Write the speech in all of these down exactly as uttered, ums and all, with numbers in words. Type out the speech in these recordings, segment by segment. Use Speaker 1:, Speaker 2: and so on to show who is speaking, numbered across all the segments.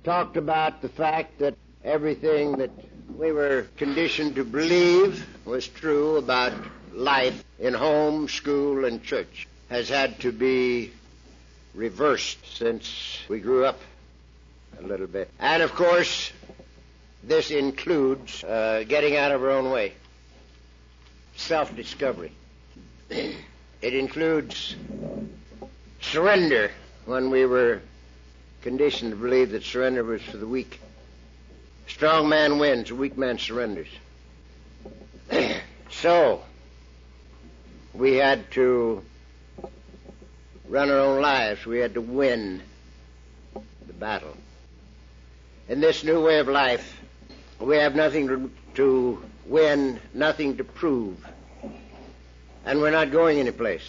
Speaker 1: talked about the fact that everything that we were conditioned to believe was true about life in home, school, and church has had to be reversed since we grew up a little bit. And, of course, this includes uh, getting out of our own way, self-discovery. It includes surrender when we were conditioned to believe that surrender was for the weak. A strong man wins, a weak man surrenders. So, we had to run our own lives. We had to win the battle. In this new way of life, we have nothing to, to win, nothing to prove. And we're not going anyplace.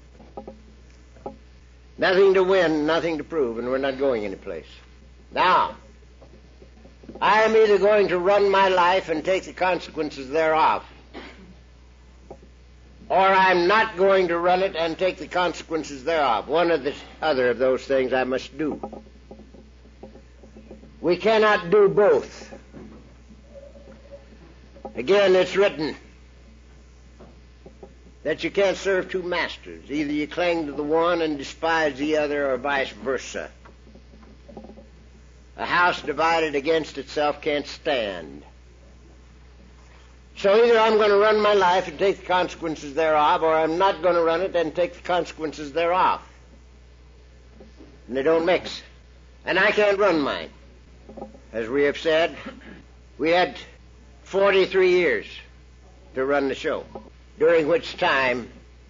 Speaker 1: Nothing to win, nothing to prove, and we're not going anyplace. Now, I am either going to run my life and take the consequences thereof, or I'm not going to run it and take the consequences thereof. One or the other of those things I must do. We cannot do both. Again, it's written that you can't serve two masters. Either you cling to the one and despise the other, or vice versa. A house divided against itself can't stand. So either I'm going to run my life and take the consequences thereof, or I'm not going to run it and take the consequences thereof. And they don't mix. And I can't run mine. As we have said, we had forty-three years to run the show, during which time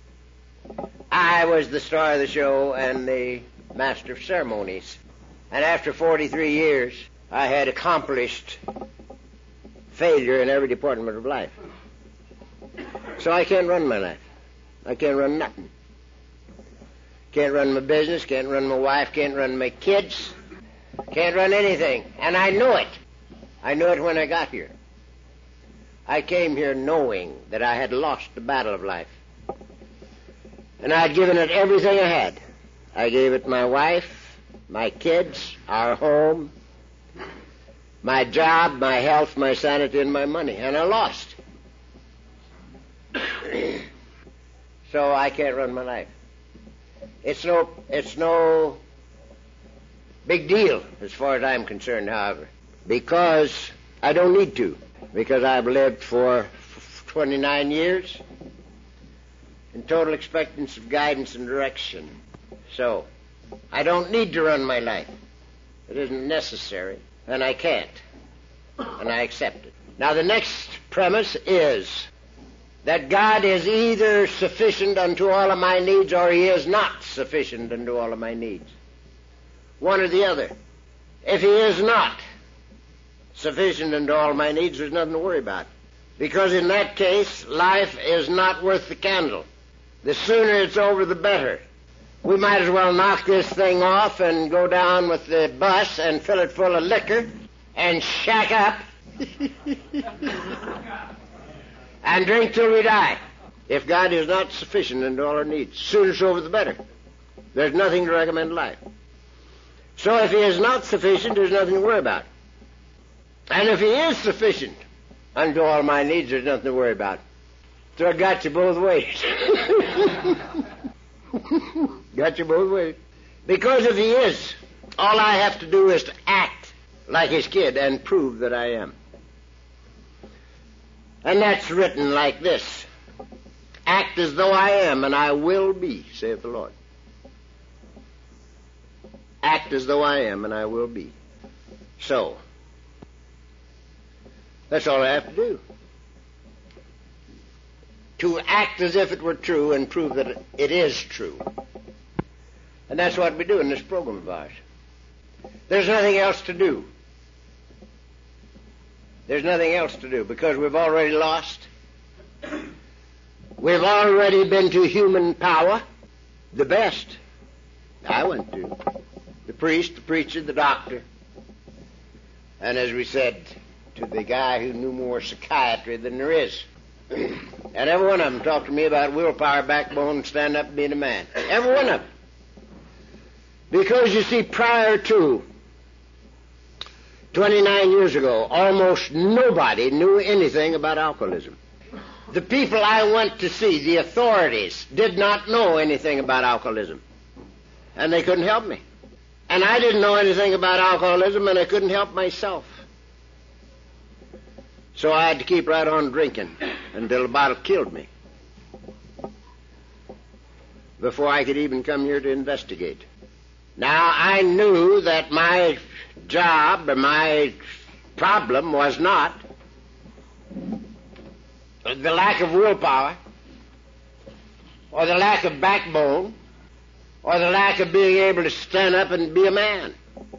Speaker 1: I was the star of the show and the master of ceremonies. And after forty-three years, I had accomplished failure in every department of life. So I can't run my life. I can't run nothing. Can't run my business, can't run my wife, can't run my kids, can't run anything. And I knew it. I knew it when I got here. I came here knowing that I had lost the battle of life. And I had given it everything I had. I gave it my wife, my kids, our home, my job, my health, my sanity, and my money. And I lost. So I can't run my life. It's no, it's no big deal as far as I'm concerned, however, because I don't need to. Because I've lived for twenty-nine years in total expectance of guidance and direction. So, I don't need to run my life. It isn't necessary, and I can't. And I accept it. Now, the next premise is that God is either sufficient unto all of my needs, or He is not sufficient unto all of my needs. One or the other. If He is not sufficient unto all my needs, there's nothing to worry about. Because in that case, life is not worth the candle. The sooner it's over, the better. We might as well knock this thing off and go down with the bus and fill it full of liquor and shack up and drink till we die. If God is not sufficient unto all our needs, sooner it's over, the better. There's nothing to recommend life. So if He is not sufficient, there's nothing to worry about. And if He is sufficient unto all my needs, there's nothing to worry about. So I got you both ways. Got you both ways. Because if He is, all I have to do is to act like His kid and prove that I am. And that's written like this: act as though I am, and I will be, saith the Lord. Act as though I am, and I will be. So, that's all I have to do. To act as if it were true and prove that it is true. And that's what we do in this program of ours. There's nothing else to do. There's nothing else to do because we've already lost. We've already been to human power, the best. I went to the priest, the preacher, the doctor. And as we said, to the guy who knew more psychiatry than there is. And every one of them talked to me about willpower, backbone, and stand up and being a man. Every one of them. Because, you see, prior to twenty-nine years ago, almost nobody knew anything about alcoholism. The people I went to see, the authorities, did not know anything about alcoholism. And they couldn't help me. And I didn't know anything about alcoholism, and I couldn't help myself. So I had to keep right on drinking until the bottle killed me, before I could even come here to investigate. Now, I knew that my job or my problem was not the lack of willpower or the lack of backbone or the lack of being able to stand up and be a man.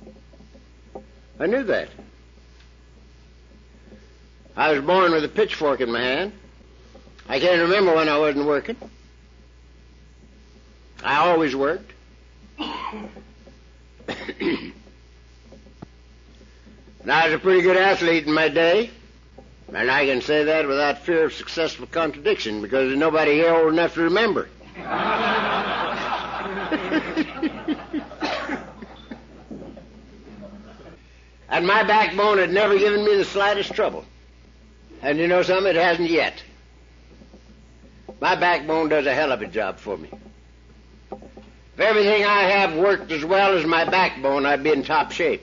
Speaker 1: I knew that. I was born with a pitchfork in my hand. I can't remember when I wasn't working. I always worked. And I was a pretty good athlete in my day, and I can say that without fear of successful contradiction, because there's nobody here old enough to remember. And my backbone had never given me the slightest trouble. And you know something? It hasn't yet. My backbone does a hell of a job for me. If everything I have worked as well as my backbone, I'd be in top shape.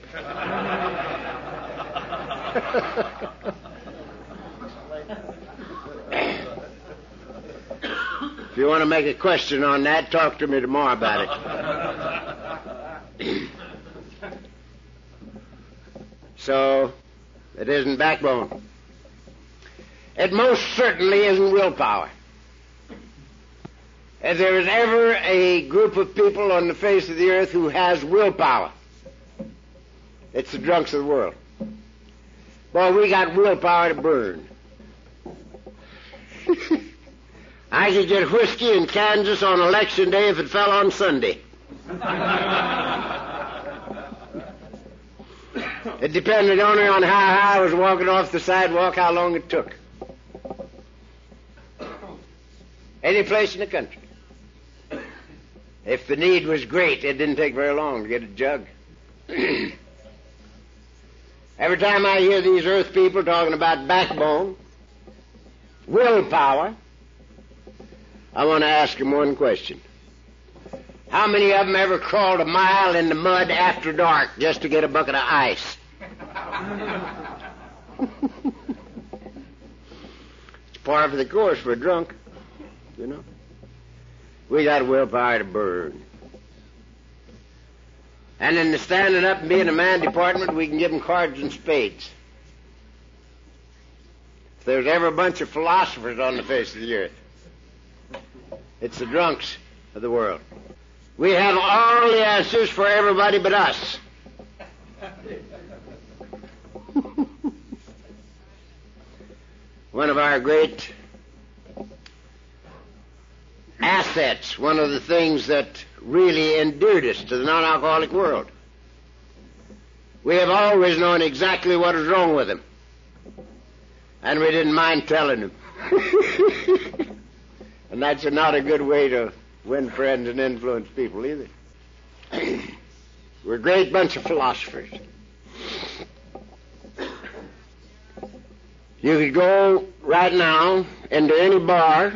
Speaker 1: If you want to make a question on that, talk to me tomorrow about it. So, it isn't backbone. It most certainly isn't willpower. If there is ever a group of people on the face of the earth who has willpower, it's the drunks of the world. Boy, we got willpower to burn. I could get whiskey in Kansas on election day if it fell on Sunday. It depended only on how high I was walking off the sidewalk, how long it took. Any place in the country. If the need was great, it didn't take very long to get a jug. Every time I hear these earth people talking about backbone, willpower, I want to ask them one question. How many of them ever crawled a mile in the mud after dark just to get a bucket of ice? It's par for the course for a drunk, you know. We got willpower to burn. And in the standing up and being a man department, we can give them cards and spades. If there's ever a bunch of philosophers on the face of the earth, it's the drunks of the world. We have all the answers for everybody but us. One of our great assets, one of the things that really endeared us to the non-alcoholic world. We have always known exactly what is wrong with them, and we didn't mind telling them. And that's not a good way to win friends and influence people either. We're a great bunch of philosophers. You could go right now into any bar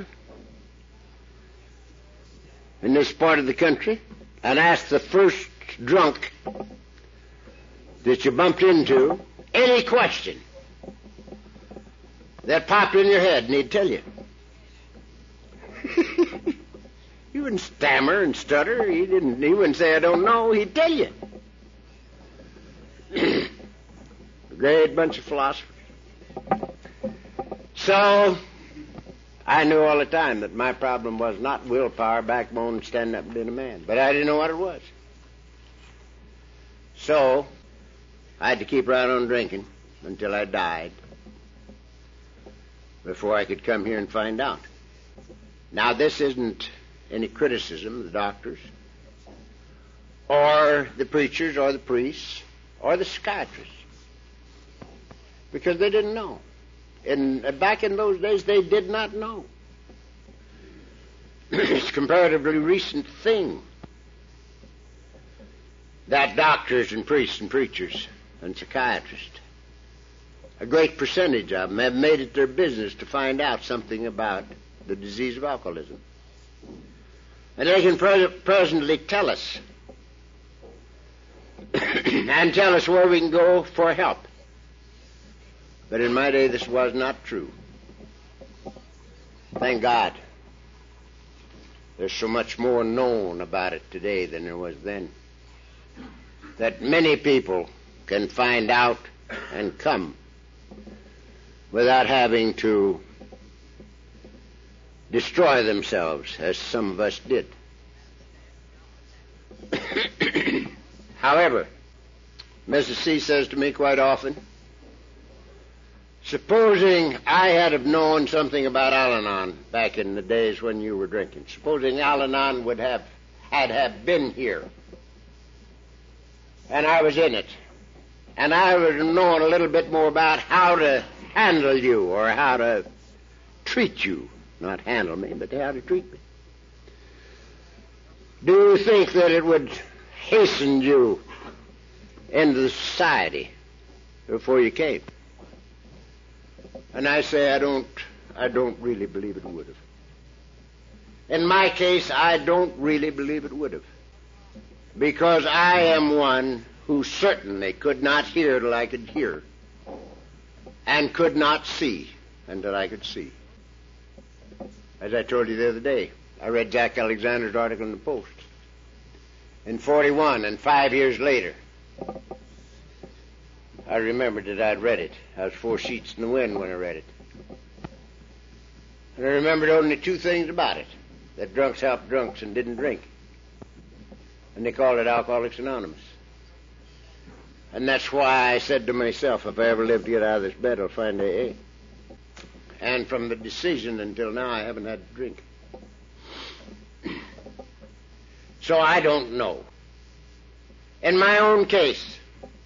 Speaker 1: in this part of the country and ask the first drunk that you bumped into any question that popped in your head, and he'd tell you. He wouldn't stammer and stutter. He didn't. He wouldn't say, I don't know. He'd tell you. A great bunch of philosophers. So, I knew all the time that my problem was not willpower, backbone, standing up and being a man. But I didn't know what it was. So, I had to keep right on drinking until I died before I could come here and find out. Now, this isn't any criticism of the doctors or the preachers or the priests or the psychiatrists, because they didn't know. And back in those days, they did not know. It's a comparatively recent thing that doctors and priests and preachers and psychiatrists. A great percentage of them have made it their business to find out something about the disease of alcoholism. And they can pre- presently tell us and tell us where we can go for help. But in my day, this was not true. Thank God. There's so much more known about it today than there was then. That many people can find out and come without having to destroy themselves, as some of us did. However, Missus C says to me quite often, supposing I had have known something about Al-Anon back in the days when you were drinking, supposing Al-Anon would have had have been here, and I was in it, and I would have known a little bit more about how to handle you or how to treat you, not handle me, but how to treat me. Do you think that it would hasten you into the society before you came? And I say I don't, I don't really believe it would have. In my case, I don't really believe it would have. Because I am one who certainly could not hear till I could hear, and could not see until I could see. As I told you the other day, I read Jack Alexander's article in the Post. In forty-one, and five years later, I remembered that I'd read it. I was four sheets in the wind when I read it. And I remembered only two things about it: that drunks helped drunks and didn't drink. And they called it Alcoholics Anonymous. And that's why I said to myself, if I ever live to get out of this bed, I'll find A A. And from the decision until now, I haven't had to drink. So I don't know. In my own case,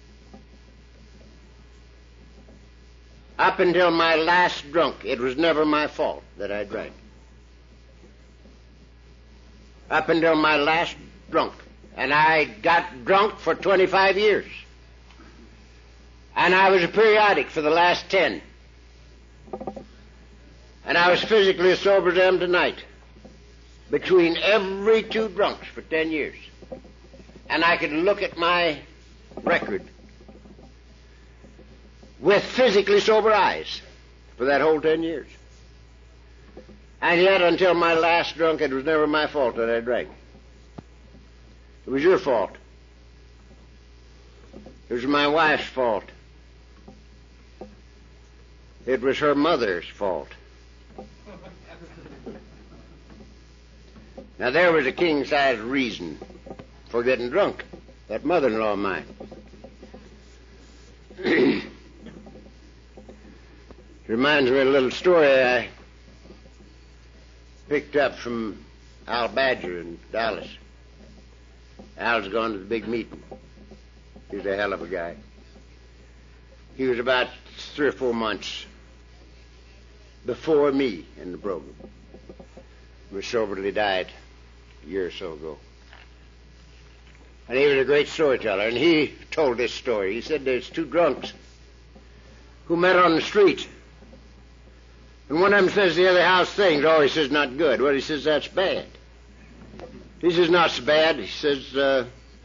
Speaker 1: up until my last drunk, it was never my fault that I drank. Up until my last drunk. And I got drunk for twenty-five years. And I was a periodic for the last ten. And I was physically as sober as I am tonight. Between every two drunks for ten years. And I could look at my record with physically sober eyes for that whole ten years. And yet, until my last drunk, it was never my fault that I drank. It was your fault. It was my wife's fault. It was her mother's fault. Now, there was a king-size reason for getting drunk. That mother-in-law of mine. Reminds me of a little story I picked up from Al Badger in Dallas. Al's gone to the big meeting. He's a hell of a guy. He was about three or four months before me in the program. He was soberly died a year or so ago. And he was a great storyteller, and he told this story. He said there's two drunks who met on the street. And one of them says the other house things. Oh, he says, not good. Well, he says, that's bad. He says, not so bad. He says, uh,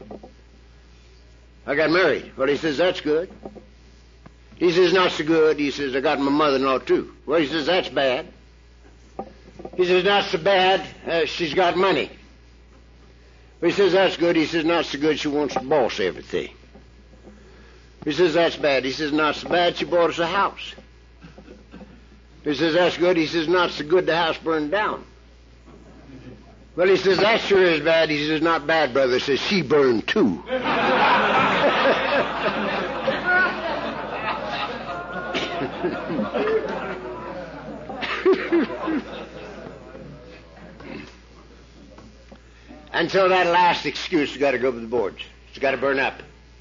Speaker 1: I got married. Well, he says, that's good. He says, not so good. He says, I got my mother-in-law, too. Well, he says, that's bad. He says, not so bad. Uh, she's got money. He says, that's good. He says, not so good. She wants to boss everything. He says, that's bad. He says, not so bad. She bought us a house. He says, that's good. He says, not so good. The house burned down. Well, he says, that sure is bad. He says, not bad, brother. He says, she burned too. And so that last excuse has got to go to the boards. It's got to burn up.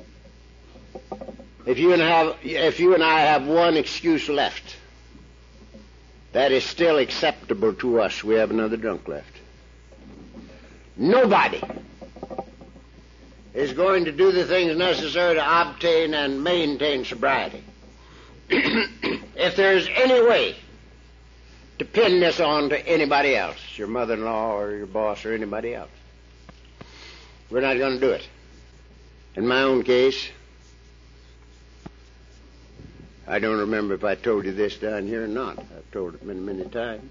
Speaker 1: If you and I have, if you and I have one excuse left, that is still acceptable to us, we have another drunk left. Nobody is going to do the things necessary to obtain and maintain sobriety. If there's any way to pin this on to anybody else, your mother-in-law or your boss or anybody else, we're not going to do it. In my own case, I don't remember if I told you this down here or not. I've told it many, many times.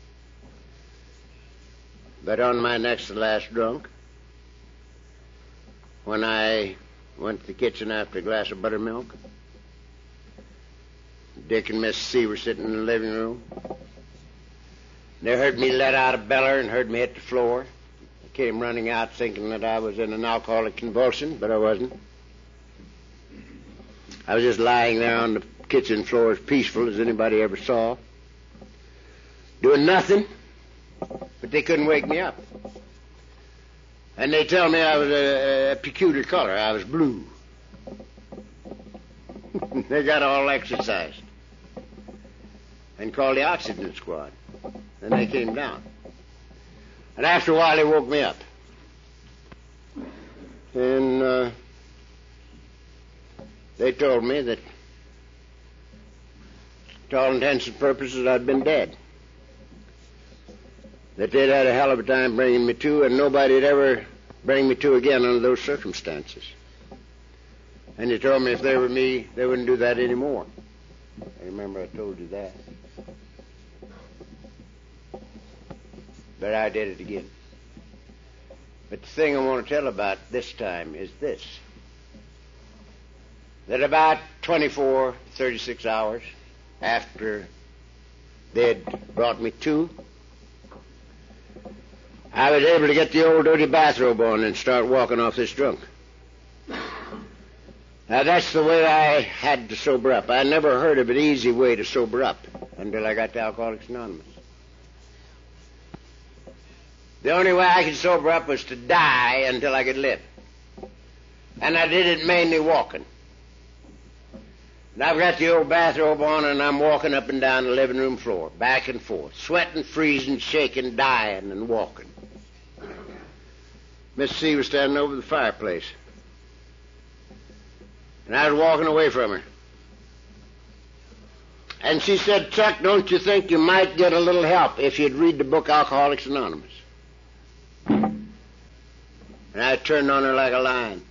Speaker 1: But on my next to last drunk, when I went to the kitchen after a glass of buttermilk, Dick and Miss C were sitting in the living room. They heard me let out a beller and heard me hit the floor. I came running out thinking that I was in an alcoholic convulsion, but I wasn't. I was just lying there on the kitchen floor as peaceful as anybody ever saw, doing nothing, but they couldn't wake me up. And they tell me I was a, a peculiar color. I was blue. They got all exercised and called the oxygen squad. And they came down. And after a while, they woke me up. And uh, they told me that, to all intents and purposes, I'd been dead. That they'd had a hell of a time bringing me to, and nobody'd ever bring me to again under those circumstances. And they told me if they were me, they wouldn't do that anymore. I remember I told you that. But I did it again. But the thing I want to tell about this time is this. That about twenty-four, thirty-six hours after they'd brought me to, I was able to get the old dirty bathrobe on and start walking off this drunk. Now, that's the way I had to sober up. I never heard of an easy way to sober up until I got to Alcoholics Anonymous. The only way I could sober up was to die until I could live. And I did it mainly walking. And I've got the old bathrobe on, and I'm walking up and down the living room floor, back and forth, sweating, freezing, shaking, dying, and walking. Miss C was standing over the fireplace. And I was walking away from her. And she said, "Chuck, don't you think you might get a little help if you'd read the book Alcoholics Anonymous?" And I turned on her like a lion.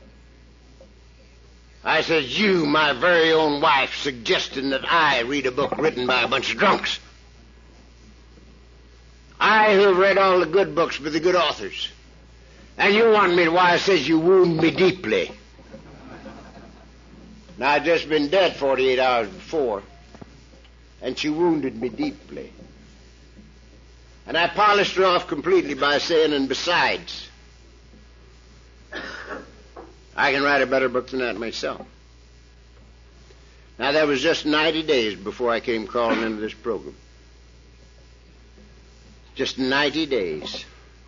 Speaker 1: I said, "You, my very own wife, suggesting that I read a book written by a bunch of drunks. I who have read all the good books by the good authors. And you want me to, why it says you wound me deeply." Now, I'd just been dead forty-eight hours before, and she wounded me deeply. And I polished her off completely by saying, "And besides, I can write a better book than that myself." Now, that was just ninety days before I came crawling into this program. Just ninety days.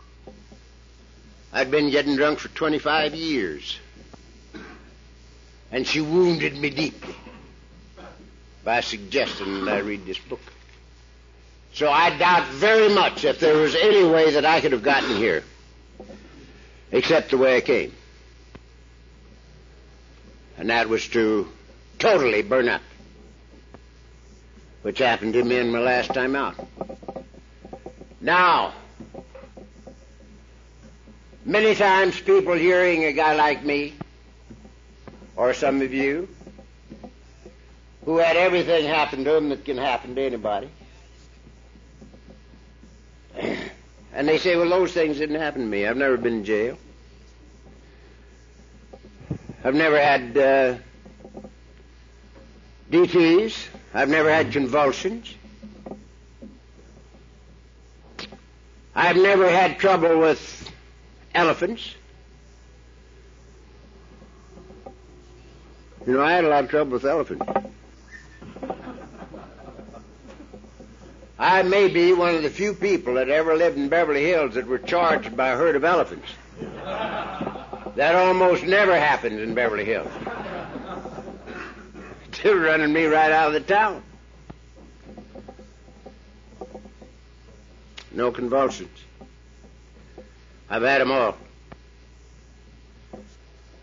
Speaker 1: I'd been getting drunk for twenty-five years. And she wounded me deeply by suggesting that I read this book. So I doubt very much if there was any way that I could have gotten here except the way I came. And that was to totally burn up, which happened to me in my last time out. Now, many times people hearing a guy like me, or some of you, who had everything happen to him that can happen to anybody, and they say, "Well, those things didn't happen to me. I've never been in jail. I've never had uh, D Ts. I've never had convulsions. I've never had trouble with elephants." You know, I had a lot of trouble with elephants. I may be one of the few people that ever lived in Beverly Hills that were charged by a herd of elephants. That almost never happens in Beverly Hills. They were running me right out of the town. No convulsions. I've had them all.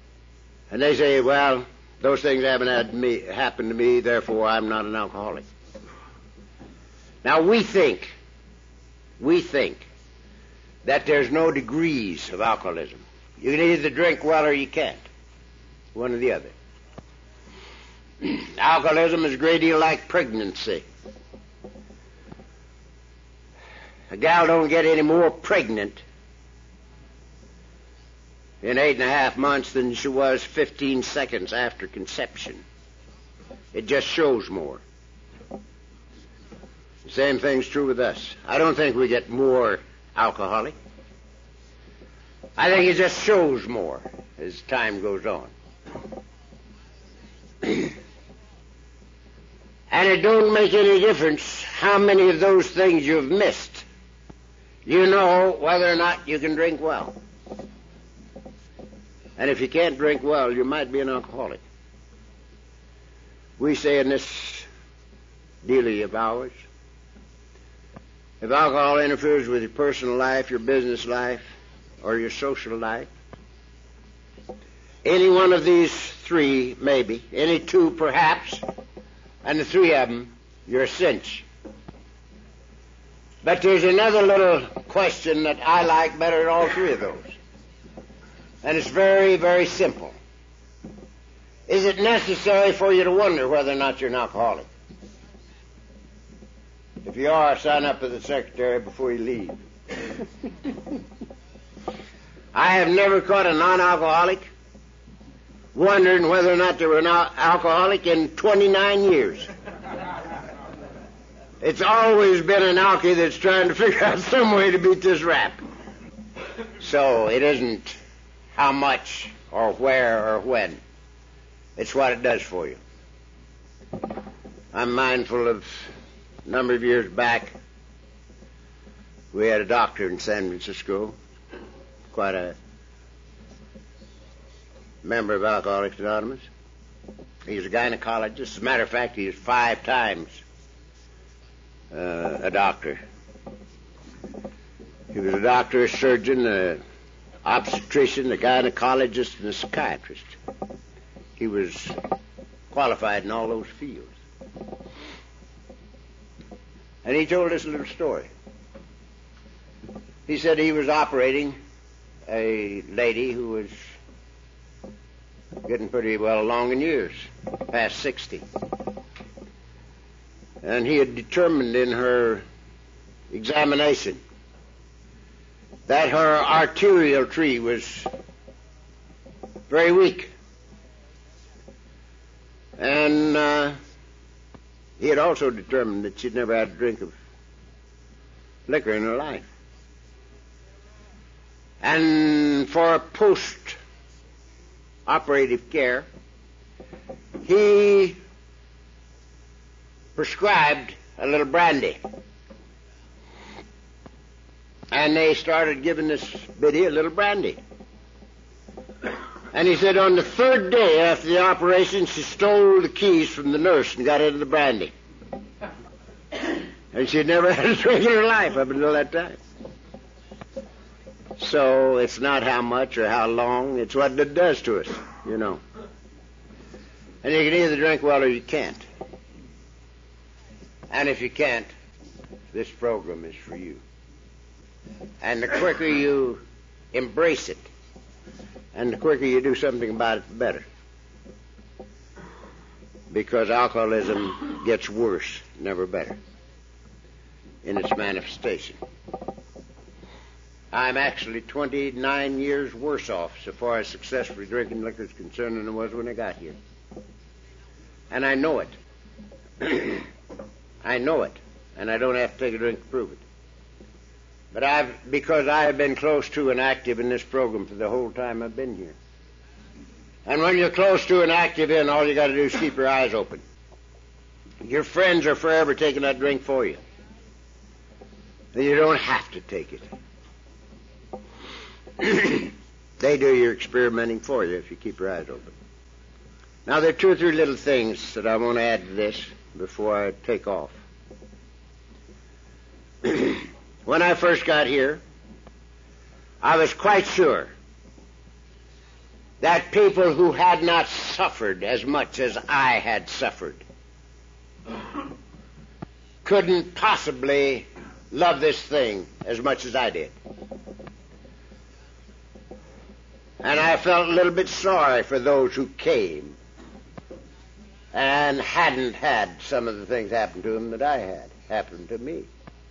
Speaker 1: And they say, well, those things haven't had me, happened to me, therefore I'm not an alcoholic. Now we think, we think that there's no degrees of alcoholism. You can either drink well or you can't. One or the other. Alcoholism is a great deal like pregnancy. A gal don't get any more pregnant in eight and a half months than she was fifteen seconds after conception. It just shows more. The same thing's true with us. I don't think we get more alcoholic. I think it just shows more as time goes on. And it don't make any difference how many of those things you've missed. You know whether or not you can drink well. And if you can't drink well, you might be an alcoholic. We say in this dealie of ours, if alcohol interferes with your personal life, your business life, or your social life, any one of these three, maybe, any two perhaps, and the three of them, you're a cinch. But there's another little question that I like better than all three of those. And it's very, very simple. Is it necessary for you to wonder whether or not you're an alcoholic? If you are, sign up with the secretary before you leave. I have never caught a non-alcoholic wondering whether or not they were an al- alcoholic in twenty-nine years. It's always been an alky that's trying to figure out some way to beat this rap. So it isn't how much or where or when. It's what it does for you. I'm mindful of a number of years back, we had a doctor in San Francisco, quite a member of Alcoholics Anonymous. He was a gynecologist. As a matter of fact, he was five times uh, a doctor. He was a doctor, a surgeon, an obstetrician, a gynecologist, and a psychiatrist. He was qualified in all those fields. And he told us a little story. He said he was operating a lady who was getting pretty well along in years, past sixty. And he had determined in her examination that her arterial tree was very weak. And uh, he had also determined that she'd never had a drink of liquor in her life. And for post-operative care, he prescribed a little brandy. And they started giving this biddy a little brandy. And he said on the third day after the operation, she stole the keys from the nurse and got into the brandy. And she'd never had a drink in her life up until that time. So it's not how much or how long, it's what it does to us, you know. And you can either drink well or you can't. And if you can't, this program is for you. And the quicker you embrace it, and the quicker you do something about it, the better. Because alcoholism gets worse, never better, in its manifestation. I'm actually twenty-nine years worse off so far as successfully drinking liquor is concerned than I was when I got here. And I know it. I know it. And I don't have to take a drink to prove it. But I've, because I have been close to and active in this program for the whole time I've been here. And when you're close to and active in, all you got to do is keep your eyes open. Your friends are forever taking that drink for you. And you don't have to take it. They do your experimenting for you if you keep your eyes open. Now, there are two or three little things that I want to add to this before I take off. When I first got here, I was quite sure that people who had not suffered as much as I had suffered couldn't possibly love this thing as much as I did. And I felt a little bit sorry for those who came and hadn't had some of the things happen to them that I had happen to me.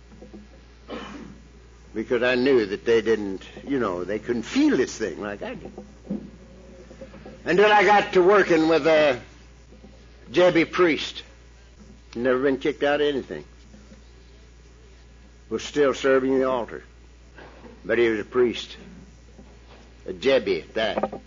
Speaker 1: Because I knew that they didn't, you know, they couldn't feel this thing like I did. Until I got to working with a Jebby priest. Never been kicked out of anything. Was still serving the altar. But he was a priest. A Jebby at that.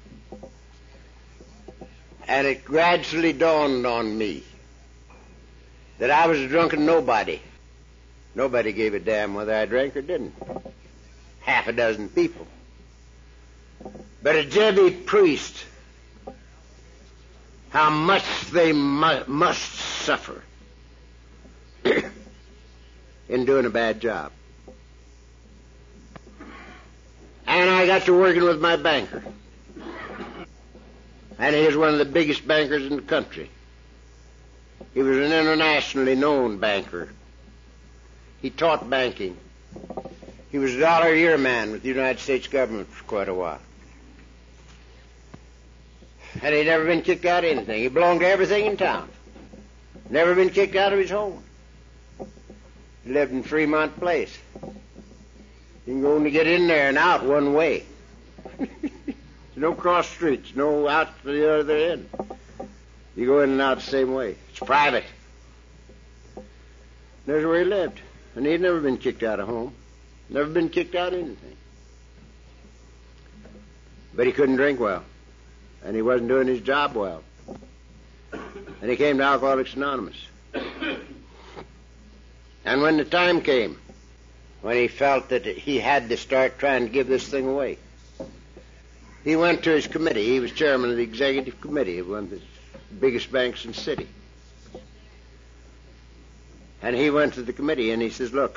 Speaker 1: And it gradually dawned on me that I was a drunken nobody. Nobody gave a damn whether I drank or didn't. Half a dozen people. But a Jebby priest, how much they mu- must suffer in doing a bad job. And I got to working with my banker. And he was one of the biggest bankers in the country. He was an internationally known banker. He taught banking. He was a dollar-a-year man with the United States government for quite a while. And he'd never been kicked out of anything. He belonged to everything in town. Never been kicked out of his home. He lived in Fremont Place. You can only get in there and out one way. No cross streets, no out to the other end. You go in and out the same way. It's private. There's where he lived. And he'd never been kicked out of home. Never been kicked out of anything. But he couldn't drink well. And he wasn't doing his job well. And he came to Alcoholics Anonymous. And when the time came, when he felt that he had to start trying to give this thing away, he went to his committee. He was chairman of the executive committee of one of the biggest banks in the city. And he went to the committee and he says, look,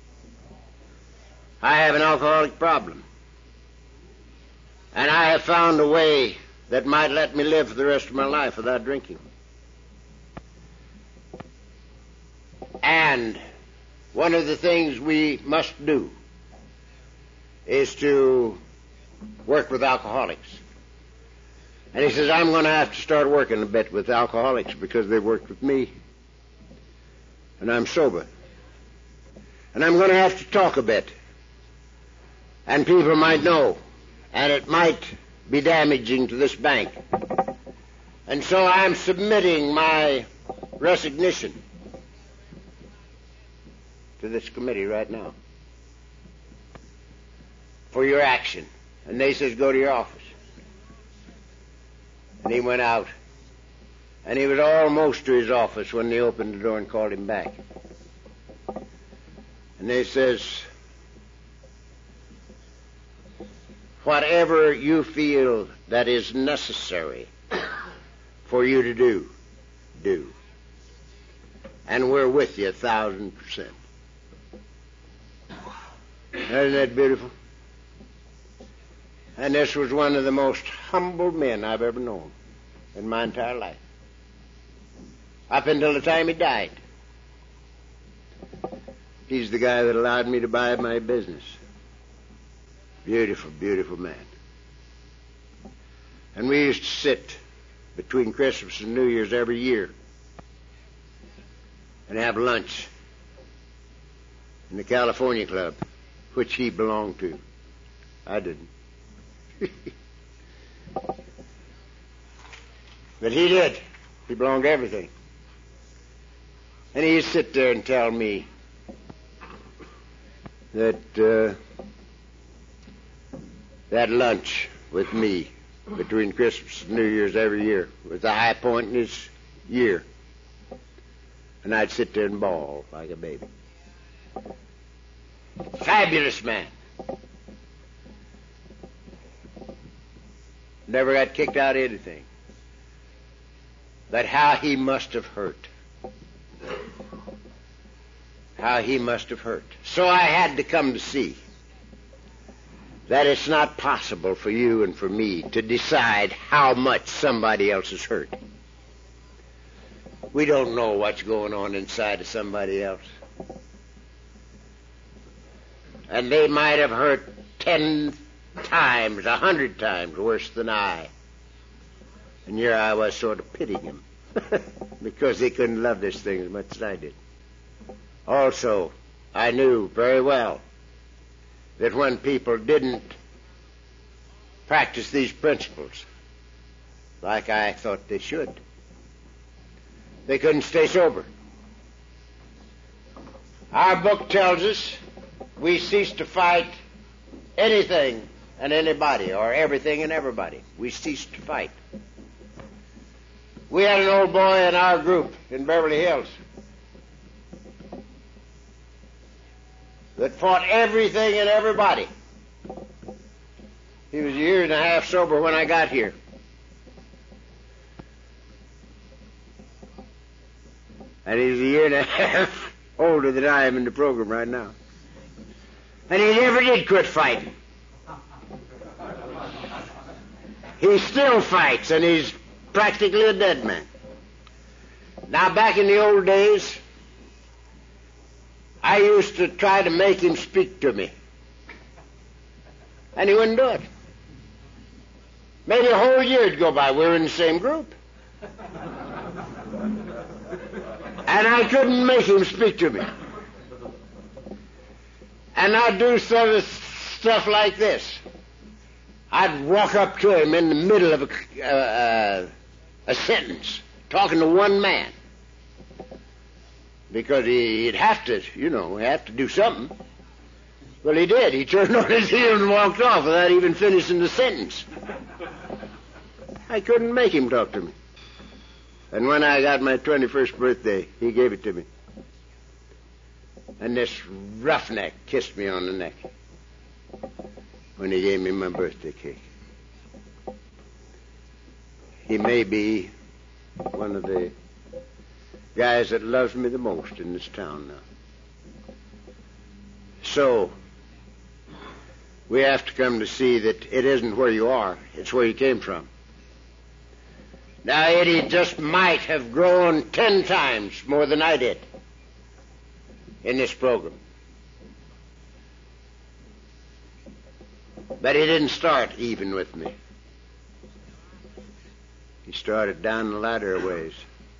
Speaker 1: I have an alcoholic problem. And I have found a way that might let me live for the rest of my life without drinking. And one of the things we must do is to work with alcoholics. And he says, I'm going to have to start working a bit with alcoholics because they worked with me. And I'm sober. And I'm going to have to talk a bit. And people might know. And it might be damaging to this bank. And so I'm submitting my resignation to this committee right now for your action. And they says, go to your office. And he went out. And he was almost to his office when they opened the door and called him back. And they says, whatever you feel that is necessary for you to do, do. And we're with you a thousand percent. Isn't that beautiful? And this was one of the most humble men I've ever known in my entire life. Up until the time he died. He's the guy that allowed me to buy my business. Beautiful, beautiful man. And we used to sit between Christmas and New Year's every year and have lunch in the California Club, which he belonged to. I didn't. But he did. He belonged to everything. And he'd sit there and tell me that uh, that lunch with me between Christmas and New Year's every year was the high point in his year. And I'd sit there and bawl like a baby. Fabulous man. Never got kicked out of anything. But how he must have hurt. How he must have hurt. So I had to come to see that it's not possible for you and for me to decide how much somebody else is hurt. We don't know what's going on inside of somebody else. And they might have hurt ten times, a hundred times worse than I. And here I was sort of pitying him because he couldn't love this thing as much as I did. Also, I knew very well that when people didn't practice these principles like I thought they should, they couldn't stay sober. Our book tells us we cease to fight anything and anybody, or everything and everybody. We cease to fight. We had an old boy in our group in Beverly Hills that fought everything and everybody. He was a year and a half sober when I got here. And he's a year and a half older than I am in the program right now. And he never did quit fighting. He still fights, and he's practically a dead man. Now, back in the old days, I used to try to make him speak to me. And he wouldn't do it. Maybe a whole year would go by. We were in the same group. And I couldn't make him speak to me. And I'd do sort of stuff like this. I'd walk up to him in the middle of a, uh, a sentence, talking to one man. Because he, he'd have to, you know, have to do something. Well, he did. He turned on his heel and walked off without even finishing the sentence. I couldn't make him talk to me. And when I got my twenty-first birthday, he gave it to me. And this roughneck kissed me on the neck when he gave me my birthday cake. He may be one of the guys that loves me the most in this town now. So, we have to come to see that it isn't where you are, it's where you came from. Now, Eddie just might have grown ten times more than I did in this program. But he didn't start even with me. He started down the ladder a ways.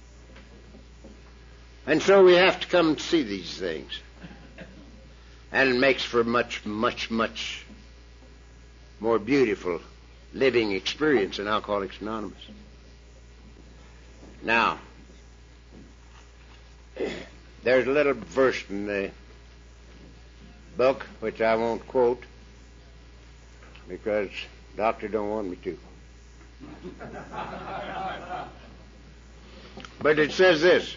Speaker 1: And so we have to come to see these things. And it makes for much, much, much more beautiful living experience in Alcoholics Anonymous. Now, there's a little verse in the book which I won't quote because the doctor don't want me to. But it says this.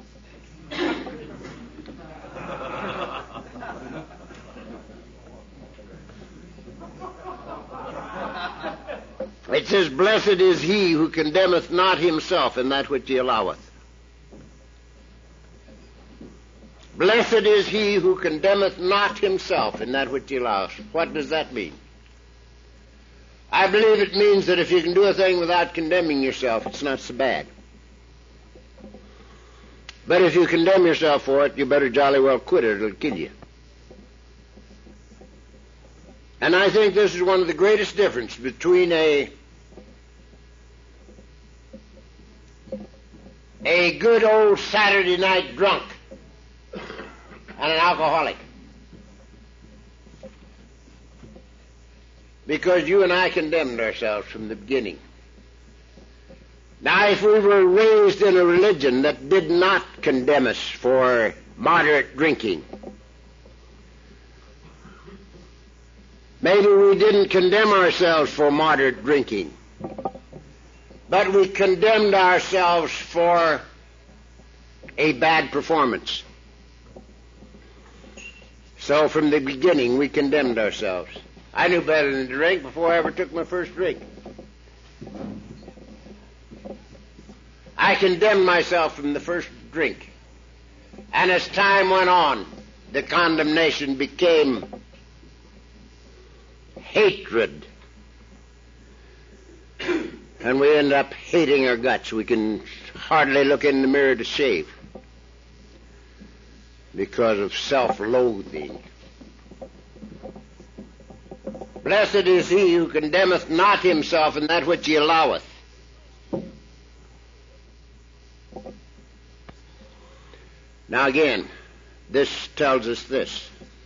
Speaker 1: It says, "Blessed is he who condemneth not himself in that which he alloweth." Blessed is he who condemneth not himself in that which he alloweth. What does that mean? I believe it means that if you can do a thing without condemning yourself, it's not so bad. But if you condemn yourself for it, you better jolly well quit it. It'll kill you. And I think this is one of the greatest differences between a a good old Saturday night drunk and an alcoholic. Because you and I condemned ourselves from the beginning. Now, if we were raised in a religion that did not condemn us for moderate drinking, maybe we didn't condemn ourselves for moderate drinking, but we condemned ourselves for a bad performance. So from the beginning, we condemned ourselves. I knew better than to drink before I ever took my first drink. I condemned myself from the first drink. And as time went on, the condemnation became hatred. And we end up hating our guts. We can hardly look in the mirror to shave because of self-loathing. Blessed is he who condemneth not himself in that which he alloweth. Now again, this tells us this,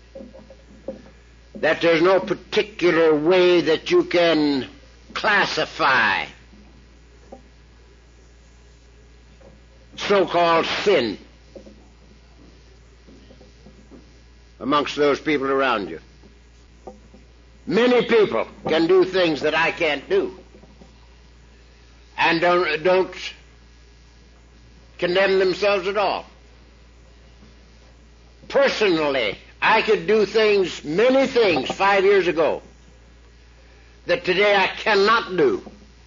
Speaker 1: that there's no particular way that you can classify so-called sin amongst those people around you. Many people can do things that I can't do, and don't, don't condemn themselves at all. Personally, I could do things, many things, five years ago that today I cannot do.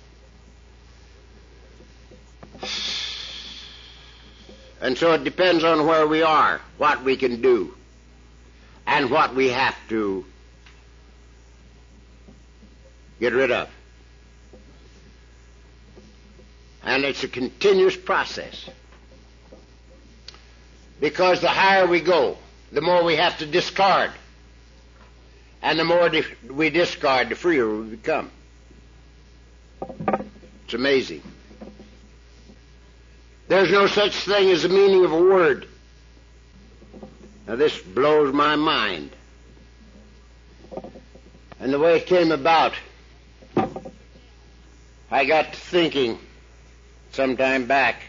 Speaker 1: And so it depends on where we are, what we can do, and what we have to get rid of. And it's a continuous process. Because the higher we go, the more we have to discard. And the more di- we discard, the freer we become. It's amazing. There's no such thing as the meaning of a word. Now this blows my mind. And the way it came about, I got to thinking some time back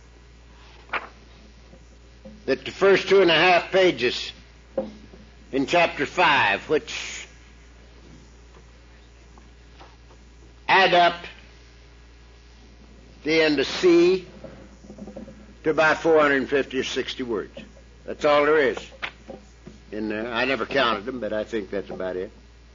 Speaker 1: that the first two and a half pages in chapter five, which add up the end of C to about four hundred fifty or sixty words. That's all there is in there. I never counted them, but I think that's about it.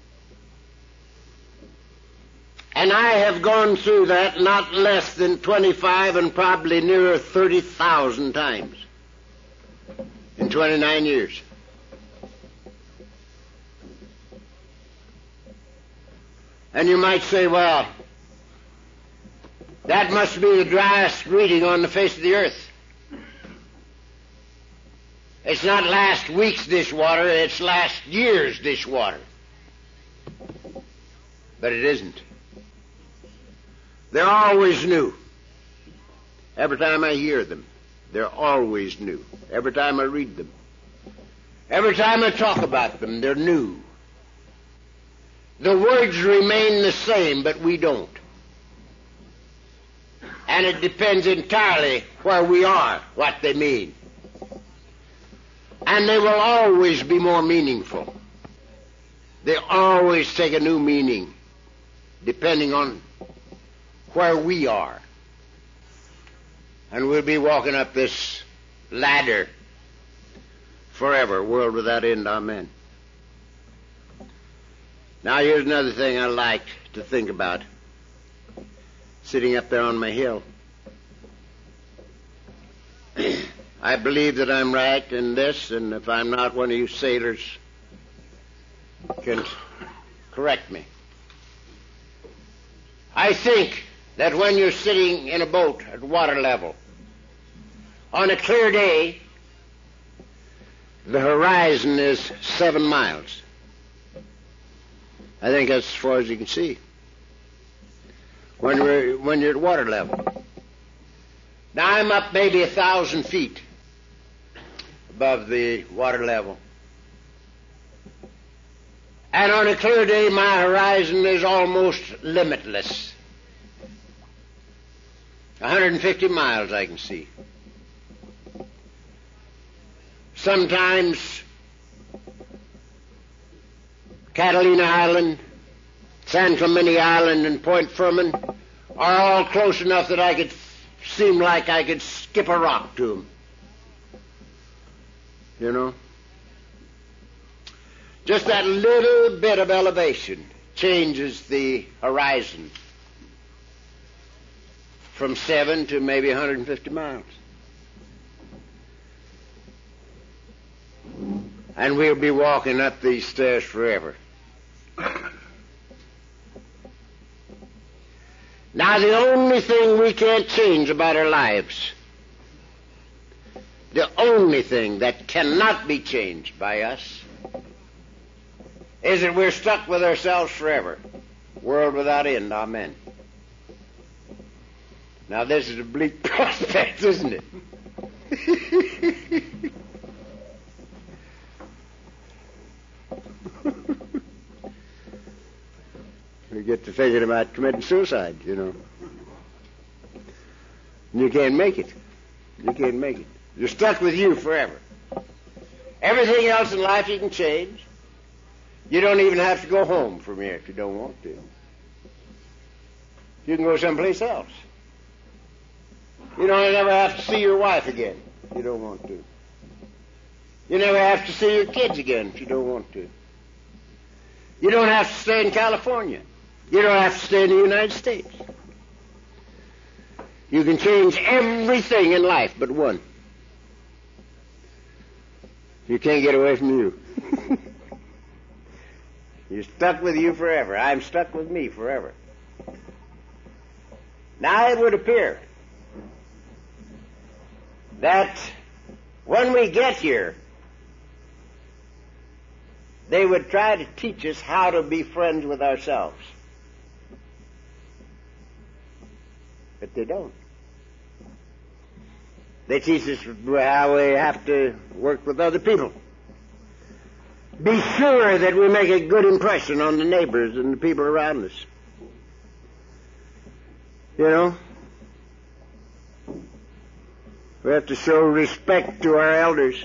Speaker 1: And I have gone through that not less than twenty-five and probably nearer thirty thousand times in twenty-nine years. And you might say, well, that must be the driest reading on the face of the earth. It's not last week's dishwater, it's last year's dishwater. But it isn't. They're always new. Every time I hear them, they're always new. Every time I read them. Every time I talk about them, they're new. The words remain the same, but we don't. And it depends entirely where we are, what they mean. And they will always be more meaningful. They always take a new meaning, depending on where we are. And we'll be walking up this ladder forever, world without end, amen. Now here's another thing I like to think about, sitting up there on my hill. I believe that I'm right in this, and if I'm not, one of you sailors can correct me. I think that when you're sitting in a boat at water level, on a clear day, the horizon is seven miles. I think that's as far as you can see when you're, when you're at water level. Now I'm up maybe a thousand feet above the water level. And on a clear day, my horizon is almost limitless. one hundred fifty miles I can see. Sometimes Catalina Island, San Clemente Island, and Point Fermin are all close enough that I could seem like I could skip a rock to them. You know? Just that little bit of elevation changes the horizon from seven to maybe one hundred fifty miles. And we'll be walking up these stairs forever. Now, the only thing we can't change about our lives, the only thing that cannot be changed by us, is that we're stuck with ourselves forever. World without end. Amen. Now, this is a bleak prospect, isn't it? We get to thinking about committing suicide, you know. You can't make it. You can't make it. You're stuck with you forever. Everything else in life you can change. You don't even have to go home from here if you don't want to. You can go someplace else. You don't ever have to see your wife again if you don't want to. You never have to see your kids again if you don't want to. You don't have to stay in California. You don't have to stay in the United States. You can change everything in life but one. You can't get away from you. You're stuck with you forever. I'm stuck with me forever. Now it would appear that when we get here, they would try to teach us how to be friends with ourselves. But they don't. They teach us how we have to work with other people. Be sure that we make a good impression on the neighbors and the people around us. You know? We have to show respect to our elders,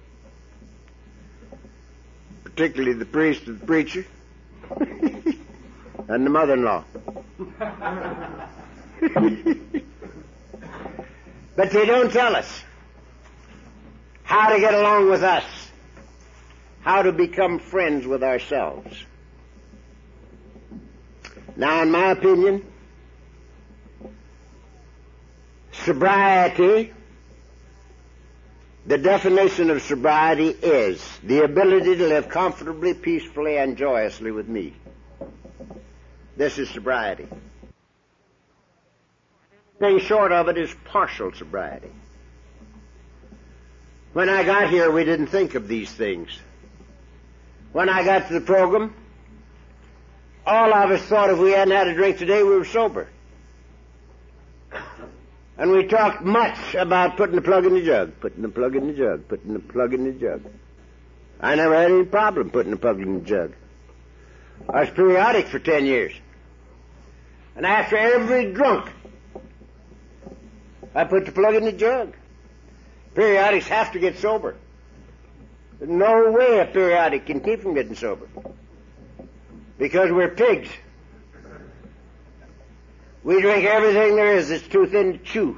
Speaker 1: particularly the priest and the preacher and the mother-in-law. But they don't tell us how to get along with us, how to become friends with ourselves. Now, in my opinion, sobriety, the definition of sobriety is the ability to live comfortably, peacefully, and joyously with me. This is sobriety. Anything short of it is partial sobriety. When I got here, we didn't think of these things. When I got to the program, all of us thought if we hadn't had a drink today, we were sober. And we talked much about putting the plug in the jug, putting the plug in the jug, putting the plug in the jug. I never had any problem putting the plug in the jug. I was periodic for ten years. And after every drunk, I put the plug in the jug. Periodics have to get sober. There's no way a periodic can keep from getting sober. Because we're pigs. We drink everything there is that's too thin to chew.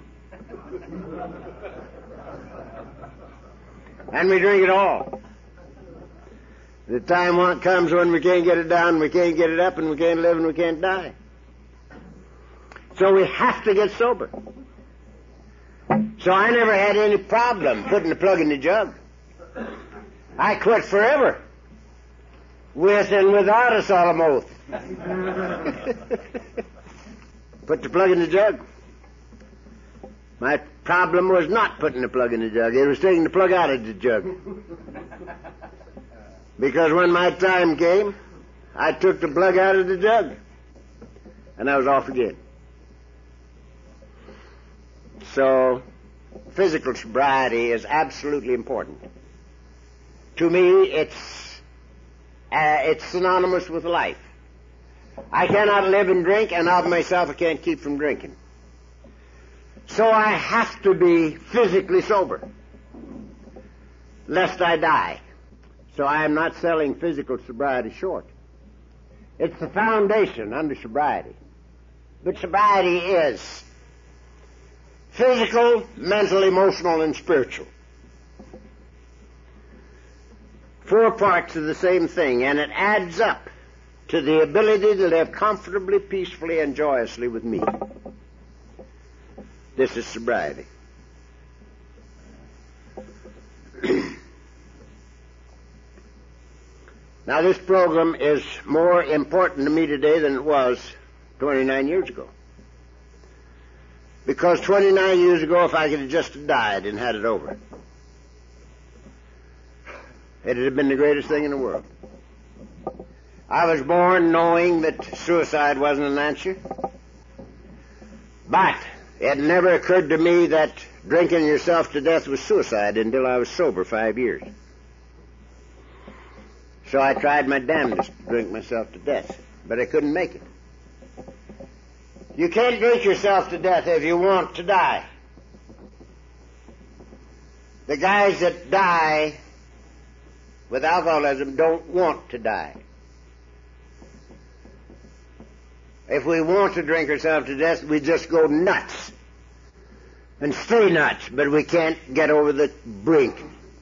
Speaker 1: And we drink it all. The time comes when we can't get it down, we can't get it up, and we can't live and we can't die. So we have to get sober. So I never had any problem putting the plug in the jug. I quit forever. With and without a solemn oath. Put the plug in the jug. My problem was not putting the plug in the jug. It was taking the plug out of the jug. Because when my time came, I took the plug out of the jug. And I was off again. So, physical sobriety is absolutely important. To me, it's uh, it's synonymous with life. I cannot live and drink, and of myself I can't keep from drinking. So I have to be physically sober, lest I die. So I am not selling physical sobriety short. It's the foundation under sobriety. But sobriety is physical, mental, emotional, and spiritual. Four parts of the same thing, and it adds up to the ability to live comfortably, peacefully, and joyously with me. This is sobriety. Now, this program is more important to me today than it was twenty-nine years ago. Because twenty-nine years ago, if I could have just died and had it over, it would have been the greatest thing in the world. I was born knowing that suicide wasn't an answer. But it never occurred to me that drinking yourself to death was suicide until I was sober five years. So I tried my damnedest to drink myself to death, but I couldn't make it. You can't drink yourself to death if you want to die. The guys that die with alcoholism don't want to die. If we want to drink ourselves to death, we just go nuts and stay nuts, but we can't get over the brink.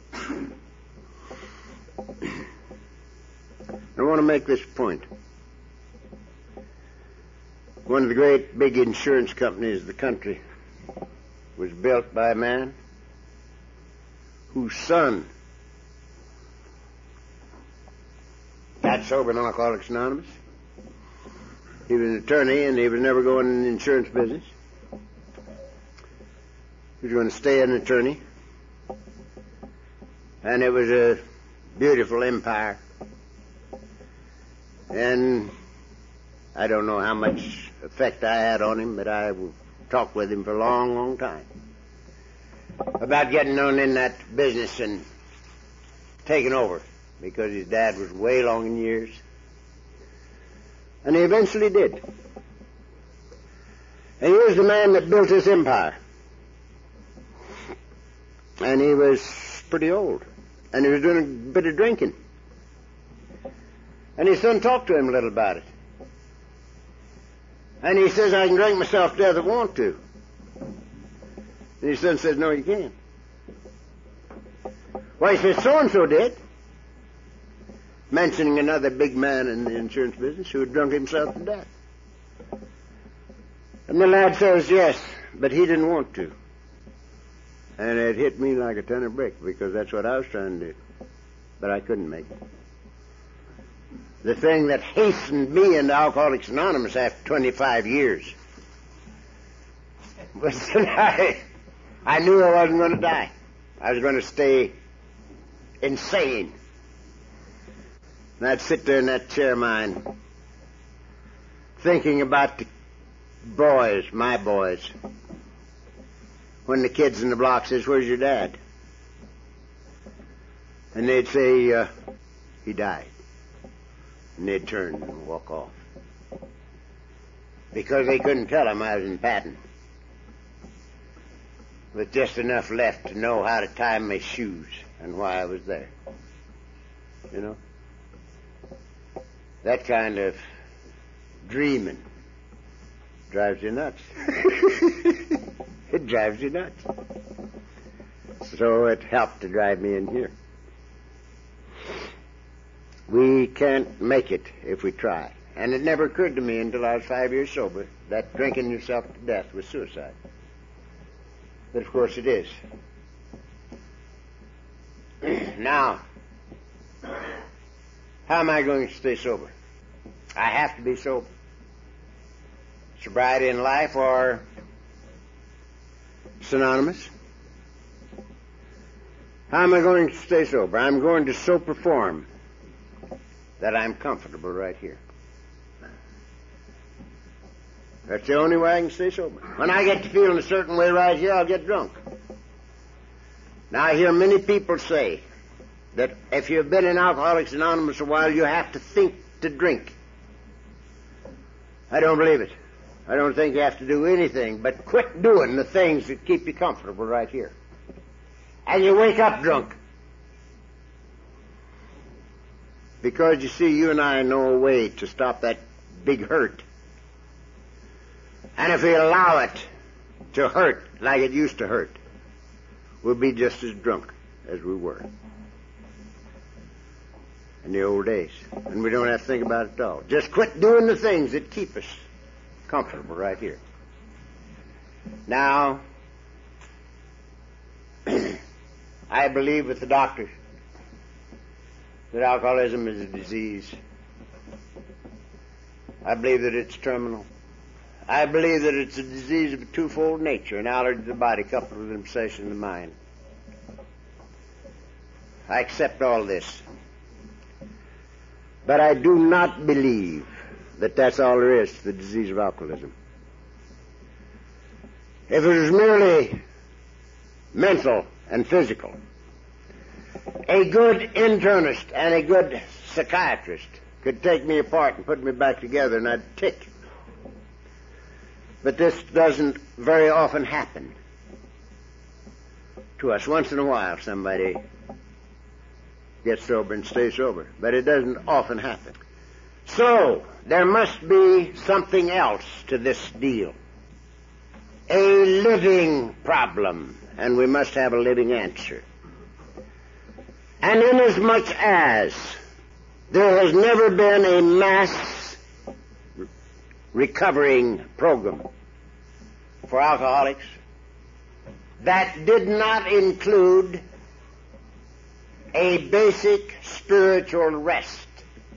Speaker 1: I want to make this point. One of the great big insurance companies of the country was built by a man whose son got sober in Alcoholics Anonymous. He was an attorney, and he was never going in the insurance business. He was going to stay an attorney. And it was a beautiful empire. And I don't know how much effect I had on him, but I talked with him for a long, long time about getting on in that business and taking over, because his dad was way long in years. And he eventually did. And he was the man that built this empire. And he was pretty old. And he was doing a bit of drinking. And his son talked to him a little about it. And he says, I can drink myself to death if I want to. And his son says, no, you can't. Well, he says, so-and-so did. Mentioning another big man in the insurance business who had drunk himself to death. And the lad says, yes, but he didn't want to. And it hit me like a ton of bricks, because that's what I was trying to do. But I couldn't make it. The thing that hastened me into Alcoholics Anonymous after twenty-five years was that I, I knew I wasn't going to die. I was going to stay insane. And I'd sit there in that chair of mine, thinking about the boys, my boys. When the kids in the block says, where's your dad? And they'd say, uh, he died. And they'd turn and walk off. Because they couldn't tell him I was in Patton. With just enough left to know how to tie my shoes and why I was there. You know? That kind of dreaming drives you nuts. It drives you nuts. So it helped to drive me in here. We can't make it if we try. And it never occurred to me until I was five years sober that drinking yourself to death was suicide. But of course it is. Now, how am I going to stay sober? I have to be sober. Sobriety in life or synonymous. How am I going to stay sober? I'm going to so perform that I'm comfortable right here. That's the only way I can stay sober. When I get to feeling a certain way right here, I'll get drunk. Now, I hear many people say that if you've been in Alcoholics Anonymous a while, you have to think to drink. I don't believe it. I don't think you have to do anything but quit doing the things that keep you comfortable right here. And you wake up drunk. Because, you see, you and I know a way to stop that big hurt. And if we allow it to hurt like it used to hurt, we'll be just as drunk as we were in the old days. And we don't have to think about it at all. Just quit doing the things that keep us comfortable right here. Now, I believe with the doctors that alcoholism is a disease. I believe that it's terminal. I believe that it's a disease of a twofold nature, an allergy to the body coupled with an obsession of the mind. I accept all this. But I do not believe that that's all there is to the disease of alcoholism. If it was merely mental and physical, a good internist and a good psychiatrist could take me apart and put me back together and I'd tick. But this doesn't very often happen to us. Once in a while somebody gets sober and stays sober, but it doesn't often happen. So there must be something else to this deal. A living problem, and we must have a living answer. And inasmuch as there has never been a mass recovering program for alcoholics that did not include a basic spiritual rest,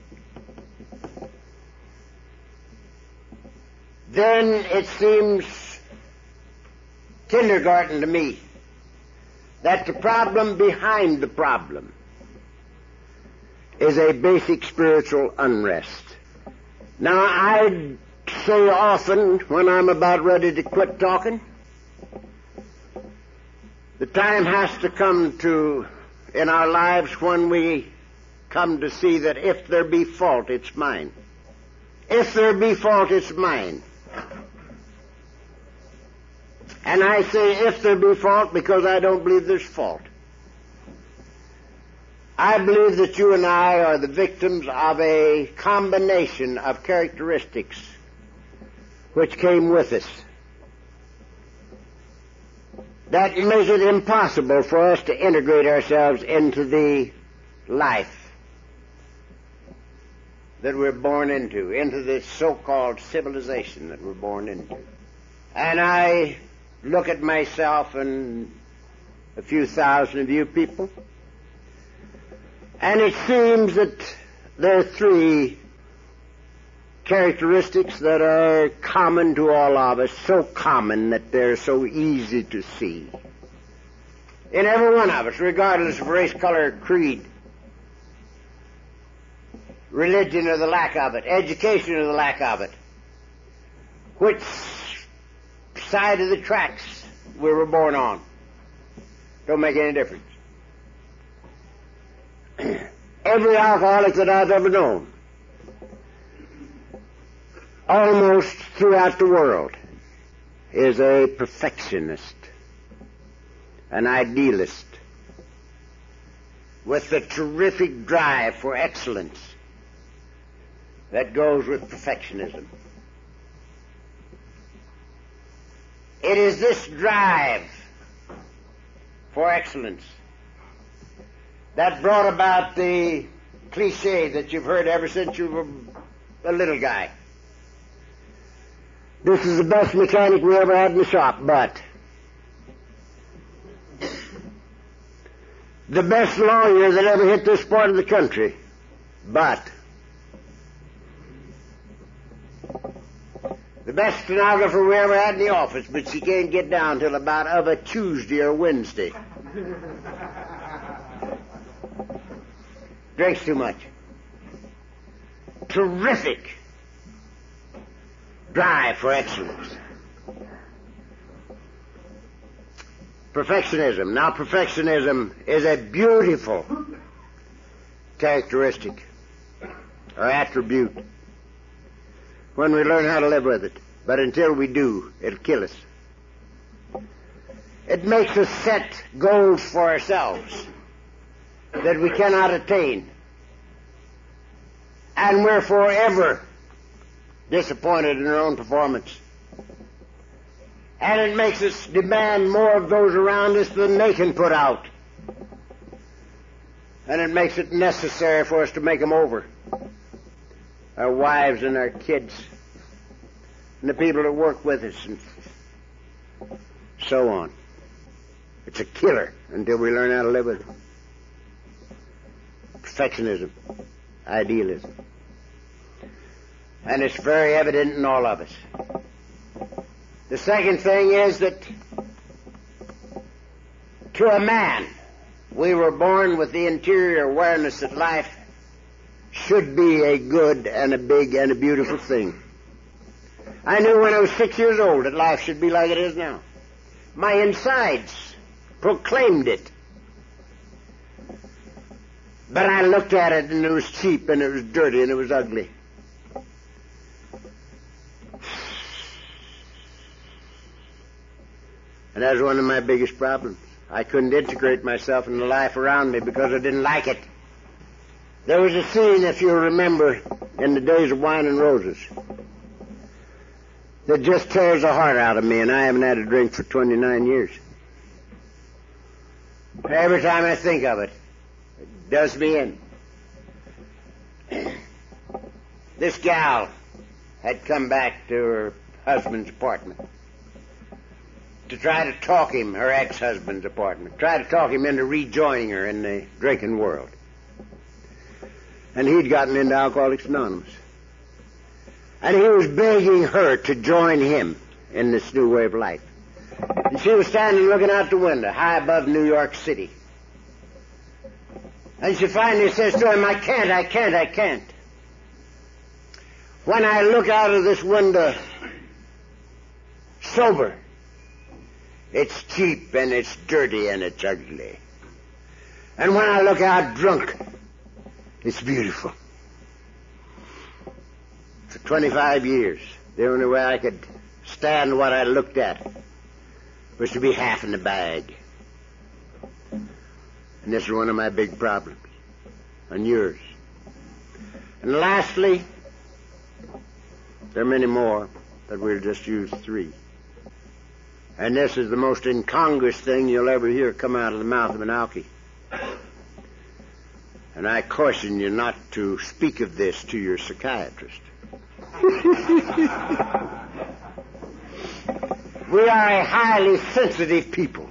Speaker 1: then it seems kindergarten to me that the problem behind the problem is a basic spiritual unrest. Now, I say often when I'm about ready to quit talking, the time has to come to, in our lives, when we come to see that if there be fault, it's mine. If there be fault, it's mine. And I say if there be fault because I don't believe there's fault. I believe that you and I are the victims of a combination of characteristics which came with us that make it impossible for us to integrate ourselves into the life that we're born into, into this so-called civilization that we're born into. And I look at myself and a few thousand of you people, and it seems that there are three characteristics that are common to all of us, so common that they're so easy to see in every one of us, regardless of race, color, creed, religion or the lack of it, education or the lack of it, which side of the tracks we were born on. Don't make any difference. Every alcoholic that I've ever known, almost throughout the world, is a perfectionist, an idealist, with the terrific drive for excellence that goes with perfectionism. It is this drive for excellence that brought about the cliche that you've heard ever since you were a little guy. This is the best mechanic we ever had in the shop, but the best lawyer that ever hit this part of the country, but the best stenographer we ever had in the office, but she can't get down till about of a Tuesday or Wednesday. Drinks too much. Terrific drive for excellence. Perfectionism. Now, perfectionism is a beautiful characteristic or attribute when we learn how to live with it. But until we do, it'll kill us. It makes us set goals for ourselves that we cannot attain. And we're forever disappointed in our own performance. And it makes us demand more of those around us than they can put out. And it makes it necessary for us to make them over. Our wives and our kids, and the people that work with us, and so on. It's a killer until we learn how to live with it. Perfectionism, idealism. And it's very evident in all of us. The second thing is that to a man, we were born with the interior awareness that life should be a good and a big and a beautiful thing. I knew when I was six years old that life should be like it is now. My insides proclaimed it. But I looked at it and it was cheap and it was dirty and it was ugly. And that was one of my biggest problems. I couldn't integrate myself in the life around me because I didn't like it. There was a scene, if you remember, in the days of Wine and Roses that just tears the heart out of me, and I haven't had a drink for twenty-nine years. Every time I think of it, it does me in. This gal had come back to her husband's apartment to try to talk him, her ex-husband's apartment, try to talk him into rejoining her in the drinking world. And he'd gotten into Alcoholics Anonymous. And he was begging her to join him in this new way of life. And she was standing looking out the window, high above New York City. And she finally says to him, I can't, I can't, I can't. When I look out of this window sober, it's cheap and it's dirty and it's ugly. And when I look out drunk, it's beautiful. For twenty-five years, the only way I could stand what I looked at was to be half in the bag. And this is one of my big problems. And yours. And lastly, there are many more, but we'll just use three. And this is the most incongruous thing you'll ever hear come out of the mouth of an alkie. And I caution you not to speak of this to your psychiatrist. We are a highly sensitive people.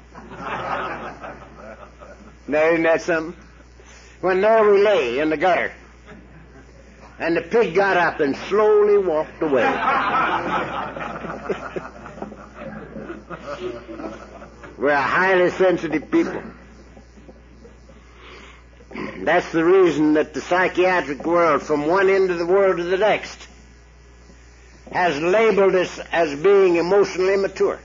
Speaker 1: Now, isn't that something? When there we lay in the gutter, and the pig got up and slowly walked away. We're a highly sensitive people. That's the reason that the psychiatric world, from one end of the world to the next, has labeled us as being emotionally immature.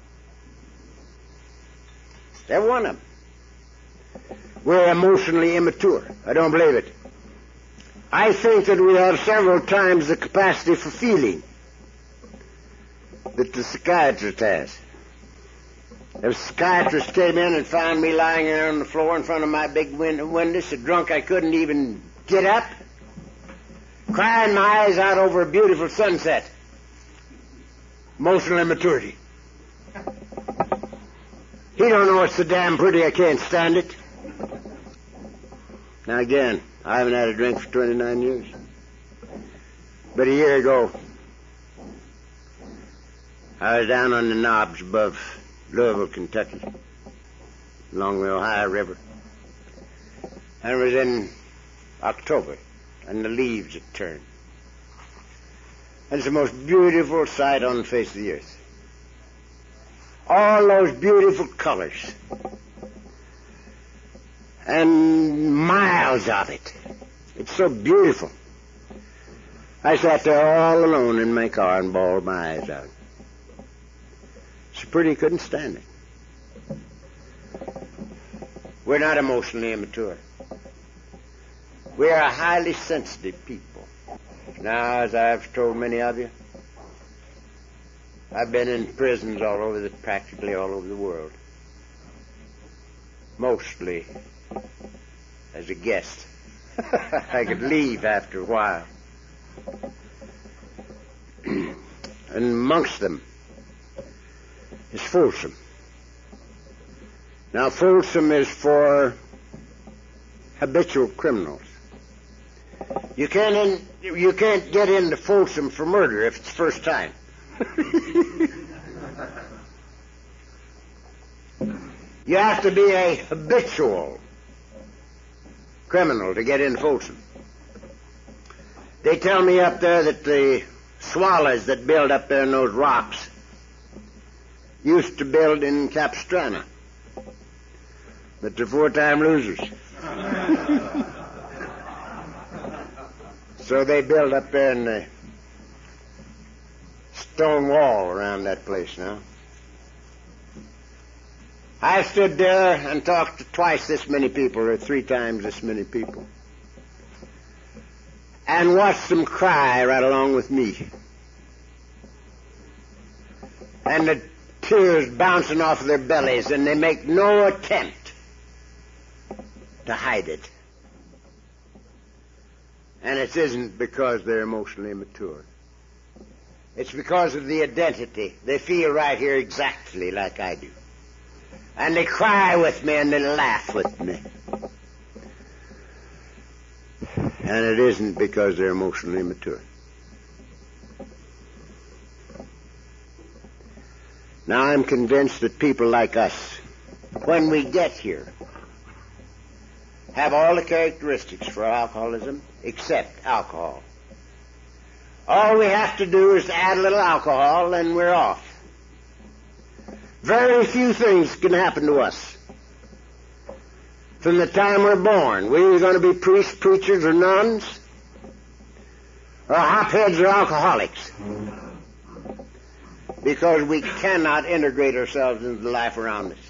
Speaker 1: They're one of them. We're emotionally immature. I don't believe it. I think that we have several times the capacity for feeling that the psychiatrist has. If a psychiatrist came in and found me lying there on the floor in front of my big window, window so drunk I couldn't even get up, crying my eyes out over a beautiful sunset. Emotional immaturity. He don't know it's so damn pretty I can't stand it. Now again, I haven't had a drink for twenty-nine years. But a year ago, I was down on the knobs above Louisville, Kentucky, along the Ohio River. And it was in October, and the leaves had turned. And it's the most beautiful sight on the face of the earth. All those beautiful colors. And miles of it. It's so beautiful. I sat there all alone in my car and bawled my eyes out. So pretty I couldn't stand it. We're not emotionally immature. We are a highly sensitive people. Now, as I've told many of you, I've been in prisons all over the, practically all over the world. Mostly as a guest. I could leave after a while. And amongst them is Folsom. Now, Folsom is for habitual criminals. You can't in, you can't get into Folsom for murder if it's first time. You have to be a habitual criminal to get in Folsom. They tell me up there that the swallows that build up there in those rocks used to build in Capistrano, but they're four-time losers. So they build up there in the stone wall around that place now. I stood there and talked to twice this many people, or three times this many people, and watched them cry right along with me. And the tears bouncing off of their bellies, and they make no attempt to hide it. And it isn't because they're emotionally immature. It's because of the identity. They feel right here exactly like I do. And they cry with me and they laugh with me. And it isn't because they're emotionally immature. Now I'm convinced that people like us, when we get here, have all the characteristics for alcoholism except alcohol. All we have to do is add a little alcohol and we're off. Very few things can happen to us. From the time we're born, we're either going to be priests, preachers, or nuns, or hopheads or alcoholics. Because we cannot integrate ourselves into the life around us.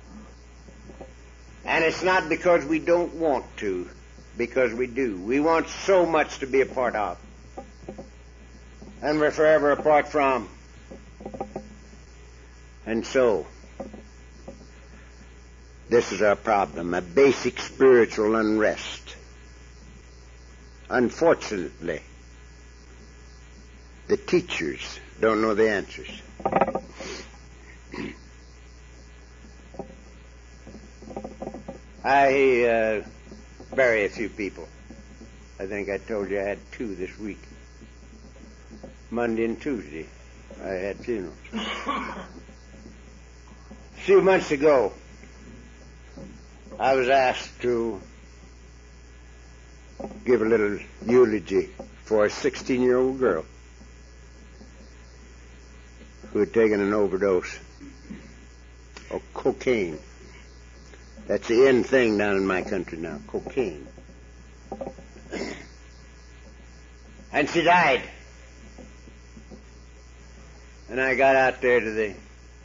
Speaker 1: And it's not because we don't want to, because we do. We want so much to be a part of. And we're forever apart from. And so, this is our problem, a basic spiritual unrest. Unfortunately, the teachers don't know the answers. I uh, bury a few people. I think I told you I had two this week. Monday and Tuesday, I had funerals. A few months ago, I was asked to give a little eulogy for a sixteen-year-old girl who had taken an overdose of cocaine. That's the in thing down in my country now, cocaine. And she died. And I got out there to the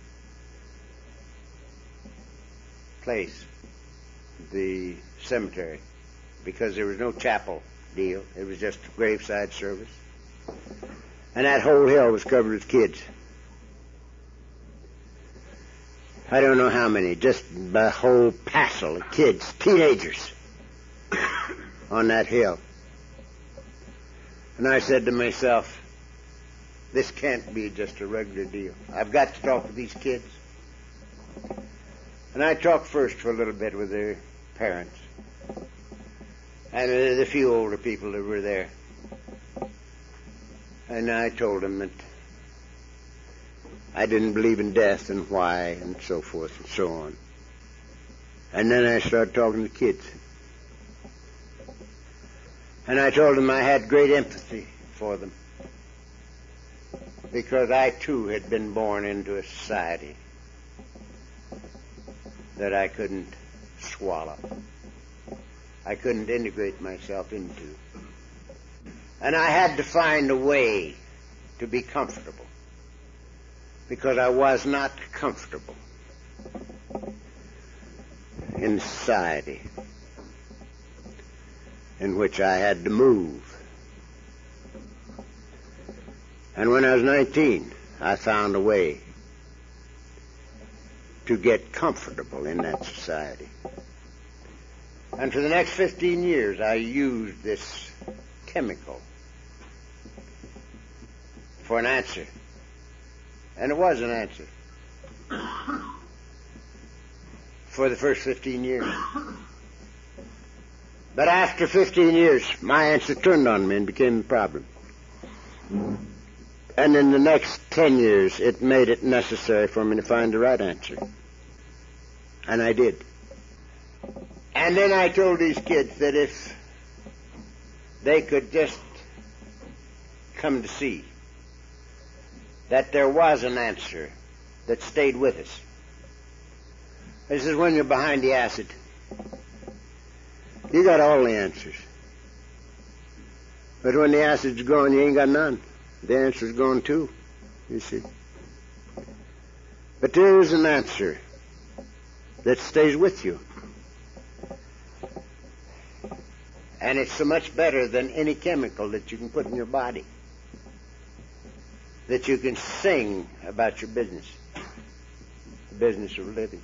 Speaker 1: place, the cemetery, because there was no chapel deal. It was just a graveside service. And that whole hill was covered with kids. I don't know how many, just a whole passel of kids, teenagers, on that hill. And I said to myself, this can't be just a regular deal. I've got to talk to these kids. And I talked first for a little bit with their parents and the few older people that were there. And I told them that I didn't believe in death and why and so forth and so on. And then I started talking to the kids. And I told them I had great empathy for them, because I too had been born into a society that I couldn't swallow. I couldn't integrate myself into. And I had to find a way to be comfortable, because I was not comfortable in society in which I had to move. And when I was nineteen, I found a way to get comfortable in that society. And for the next fifteen years, I used this chemical for an answer. And it was an answer. For the first fifteen years. But after fifteen years, my answer turned on me and became the problem. And in the next ten years, it made it necessary for me to find the right answer. And I did. And then I told these kids that if they could just come to see that there was an answer
Speaker 2: that stayed with us. This is when you're behind the acid. You got all the answers. But when the acid's gone, you ain't got none. The answer's gone too, you see. But there is an answer that stays with you. And it's so much better than any chemical that you can put in your body. That you can sing about your business. The business of living.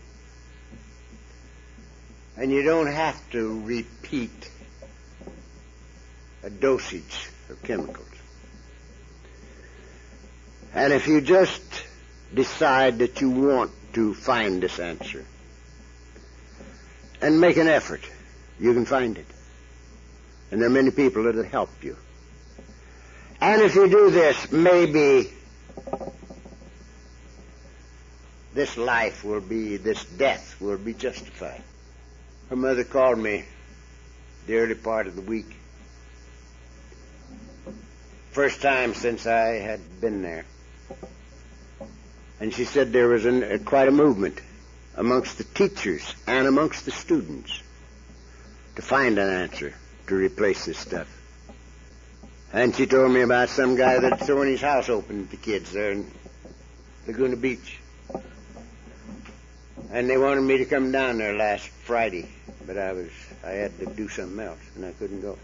Speaker 2: And you don't have to repeat a dosage of chemicals. And if you just decide that you want to find this answer and make an effort, you can find it. And there are many people that will help you. And if you do this, maybe this life will be, this death will be justified. Her mother called me the early part of the week. First time since I had been there. And she said there was an, uh, quite a movement amongst the teachers and amongst the students to find an answer to replace this stuff. And she told me about some guy that had thrown his house open to kids there in Laguna Beach. And they wanted me to come down there last Friday, but I was I had to do something else, and I couldn't go.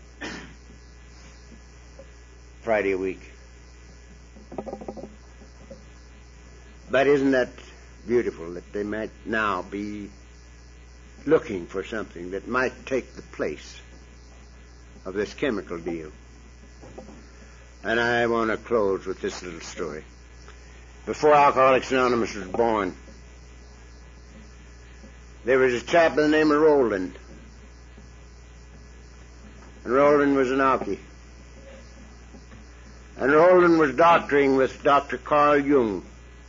Speaker 2: Friday a week. But isn't that beautiful that they might now be looking for something that might take the place of this chemical deal? And I want to close with this little story. Before Alcoholics Anonymous was born, there was a chap by the name of Roland. And Roland was an alkie. And Roland was doctoring with Doctor Carl Jung,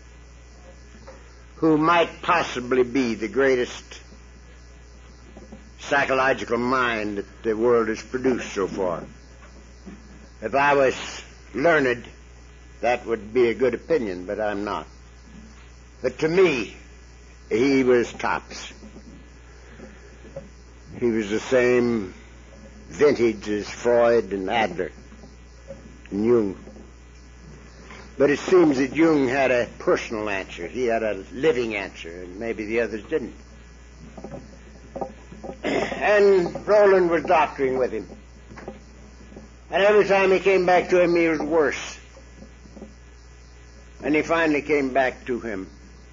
Speaker 2: who might possibly be the greatest psychological mind that the world has produced so far. If I was learned, that would be a good opinion, but I'm not. But to me, he was tops. He was the same vintage as Freud and Adler and Jung. But it seems that Jung had a personal answer. He had a living answer, and maybe the others didn't. And Roland was doctoring with him. And every time he came back to him, he was worse. And he finally came back to him,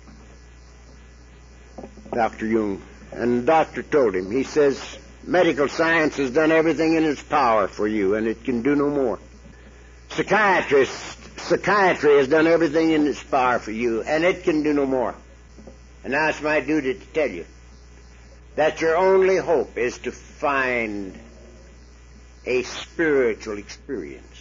Speaker 2: Doctor Jung. And the doctor told him, he says, medical science has done everything in its power for you, and it can do no more. Psychiatrists, psychiatry has done everything in its power for you, and it can do no more. And now it's my duty to tell you that your only hope is to find a spiritual experience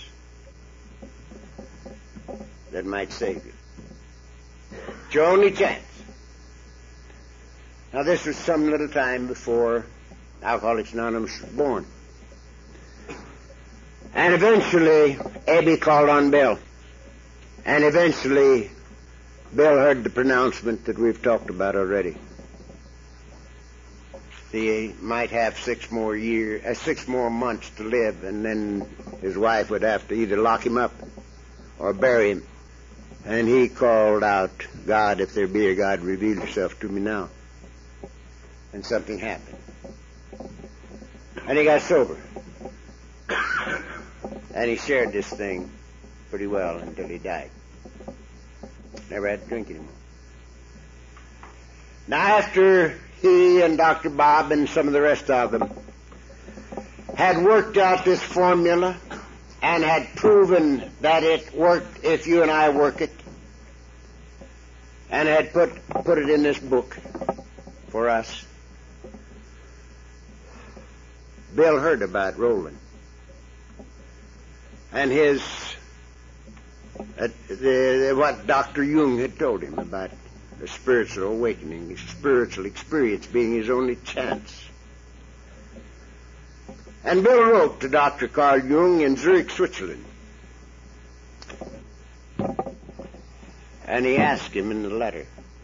Speaker 2: that might save you. It's your only chance. Now, this was some little time before Alcoholics Anonymous was born. And eventually, Abby called on Bill. And eventually, Bill heard the pronouncement that we've talked about already. He might have six more years, uh, six more months to live, and then his wife would have to either lock him up or bury him. And he called out, God, if there be a God, reveal yourself to me now. And something happened. And he got sober. And he shared this thing pretty well until he died. Never had to drink anymore. Now, after he and Doctor Bob and some of the rest of them had worked out this formula and had proven that it worked if you and I work it, and had put put it in this book for us, Bill heard about Roland and his uh, the, the, what Doctor Jung had told him about the spiritual awakening, the spiritual experience being his only chance. And Bill wrote to Doctor Carl Jung in Zurich, Switzerland. And he asked him in the letter,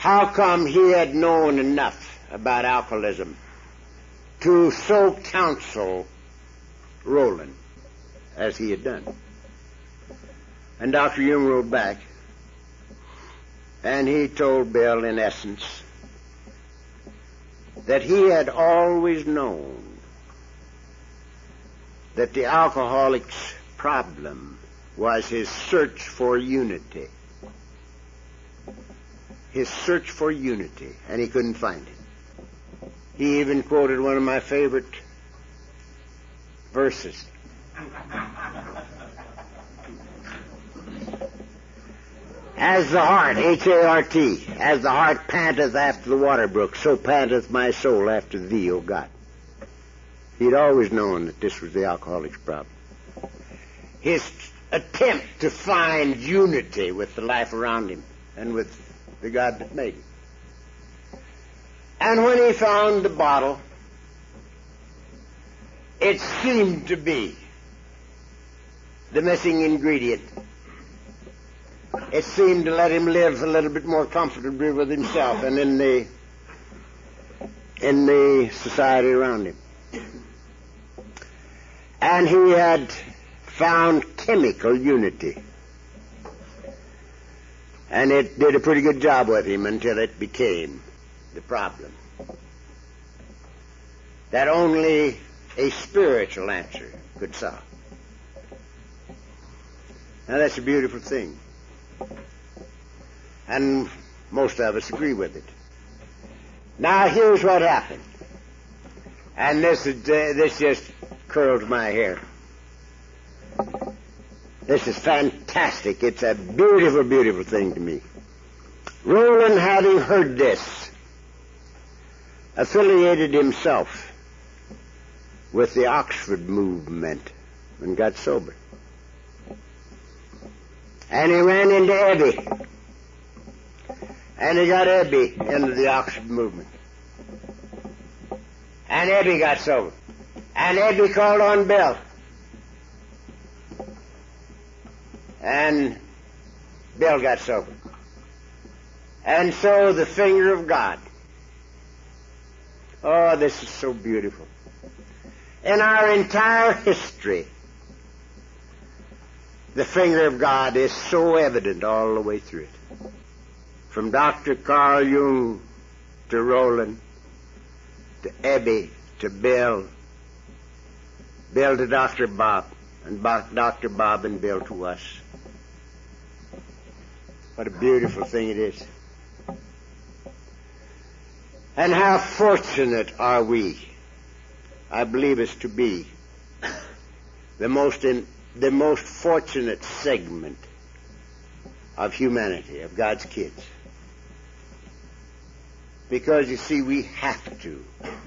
Speaker 2: how come he had known enough about alcoholism to so counsel Rowland as he had done. And Doctor Jung wrote back, and he told Bill, in essence, that he had always known that the alcoholic's problem was his search for unity. His search for unity, and he couldn't find it. He even quoted one of my favorite verses. As the heart, H A R T, as the heart panteth after the water brook, so panteth my soul after thee, O God. He'd always known that this was the alcoholic's problem. His attempt to find unity with the life around him and with the God that made him. And when he found the bottle, it seemed to be the missing ingredient. It seemed to let him live a little bit more comfortably with himself and in the in the society around him. And he had found chemical unity. And it did a pretty good job with him until it became the problem. That only a spiritual answer could solve. Now that's a beautiful thing. And most of us agree with it. Now here's what happened. And this is, uh, this just curls my hair. This is fantastic. It's a beautiful, beautiful thing to me. Rowland, having heard this, affiliated himself with the Oxford movement and got sober. And he ran into Ebby. And he got Ebby into the Oxford movement. And Ebby got sober. And Ebby called on Bill. And Bill got sober. And so the finger of God. Oh, this is so beautiful. In our entire history, the finger of God is so evident all the way through it. From Doctor Carl Jung to Rowland, to Ebby, to Bill, Bill to Doctor Bob, and Doctor Bob and Bill to us. What a beautiful thing it is. And how fortunate are we, I believe us to be, the most in, the most fortunate segment of humanity, of God's kids. Because, you see, we have to.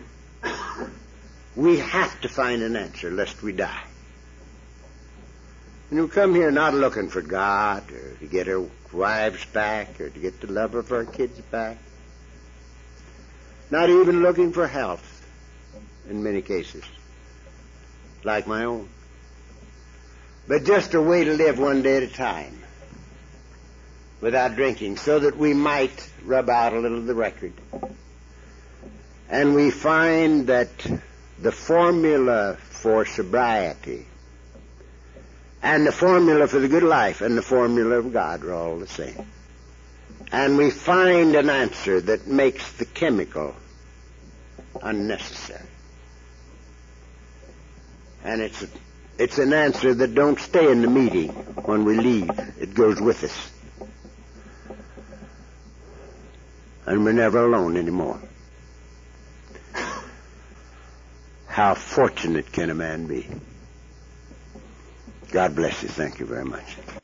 Speaker 2: We have to find an answer lest we die. And we come here not looking for God or to get our wives back or to get the love of our kids back. Not even looking for health in many cases, like my own. But just a way to live one day at a time without drinking, so that we might rub out a little of the record. And we find that the formula for sobriety and the formula for the good life and the formula of God are all the same. And we find an answer that makes the chemical unnecessary. And it's a, it's an answer that don't stay in the meeting when we leave. It goes with us. And we're never alone anymore. How fortunate can a man be? God bless you. Thank you very much.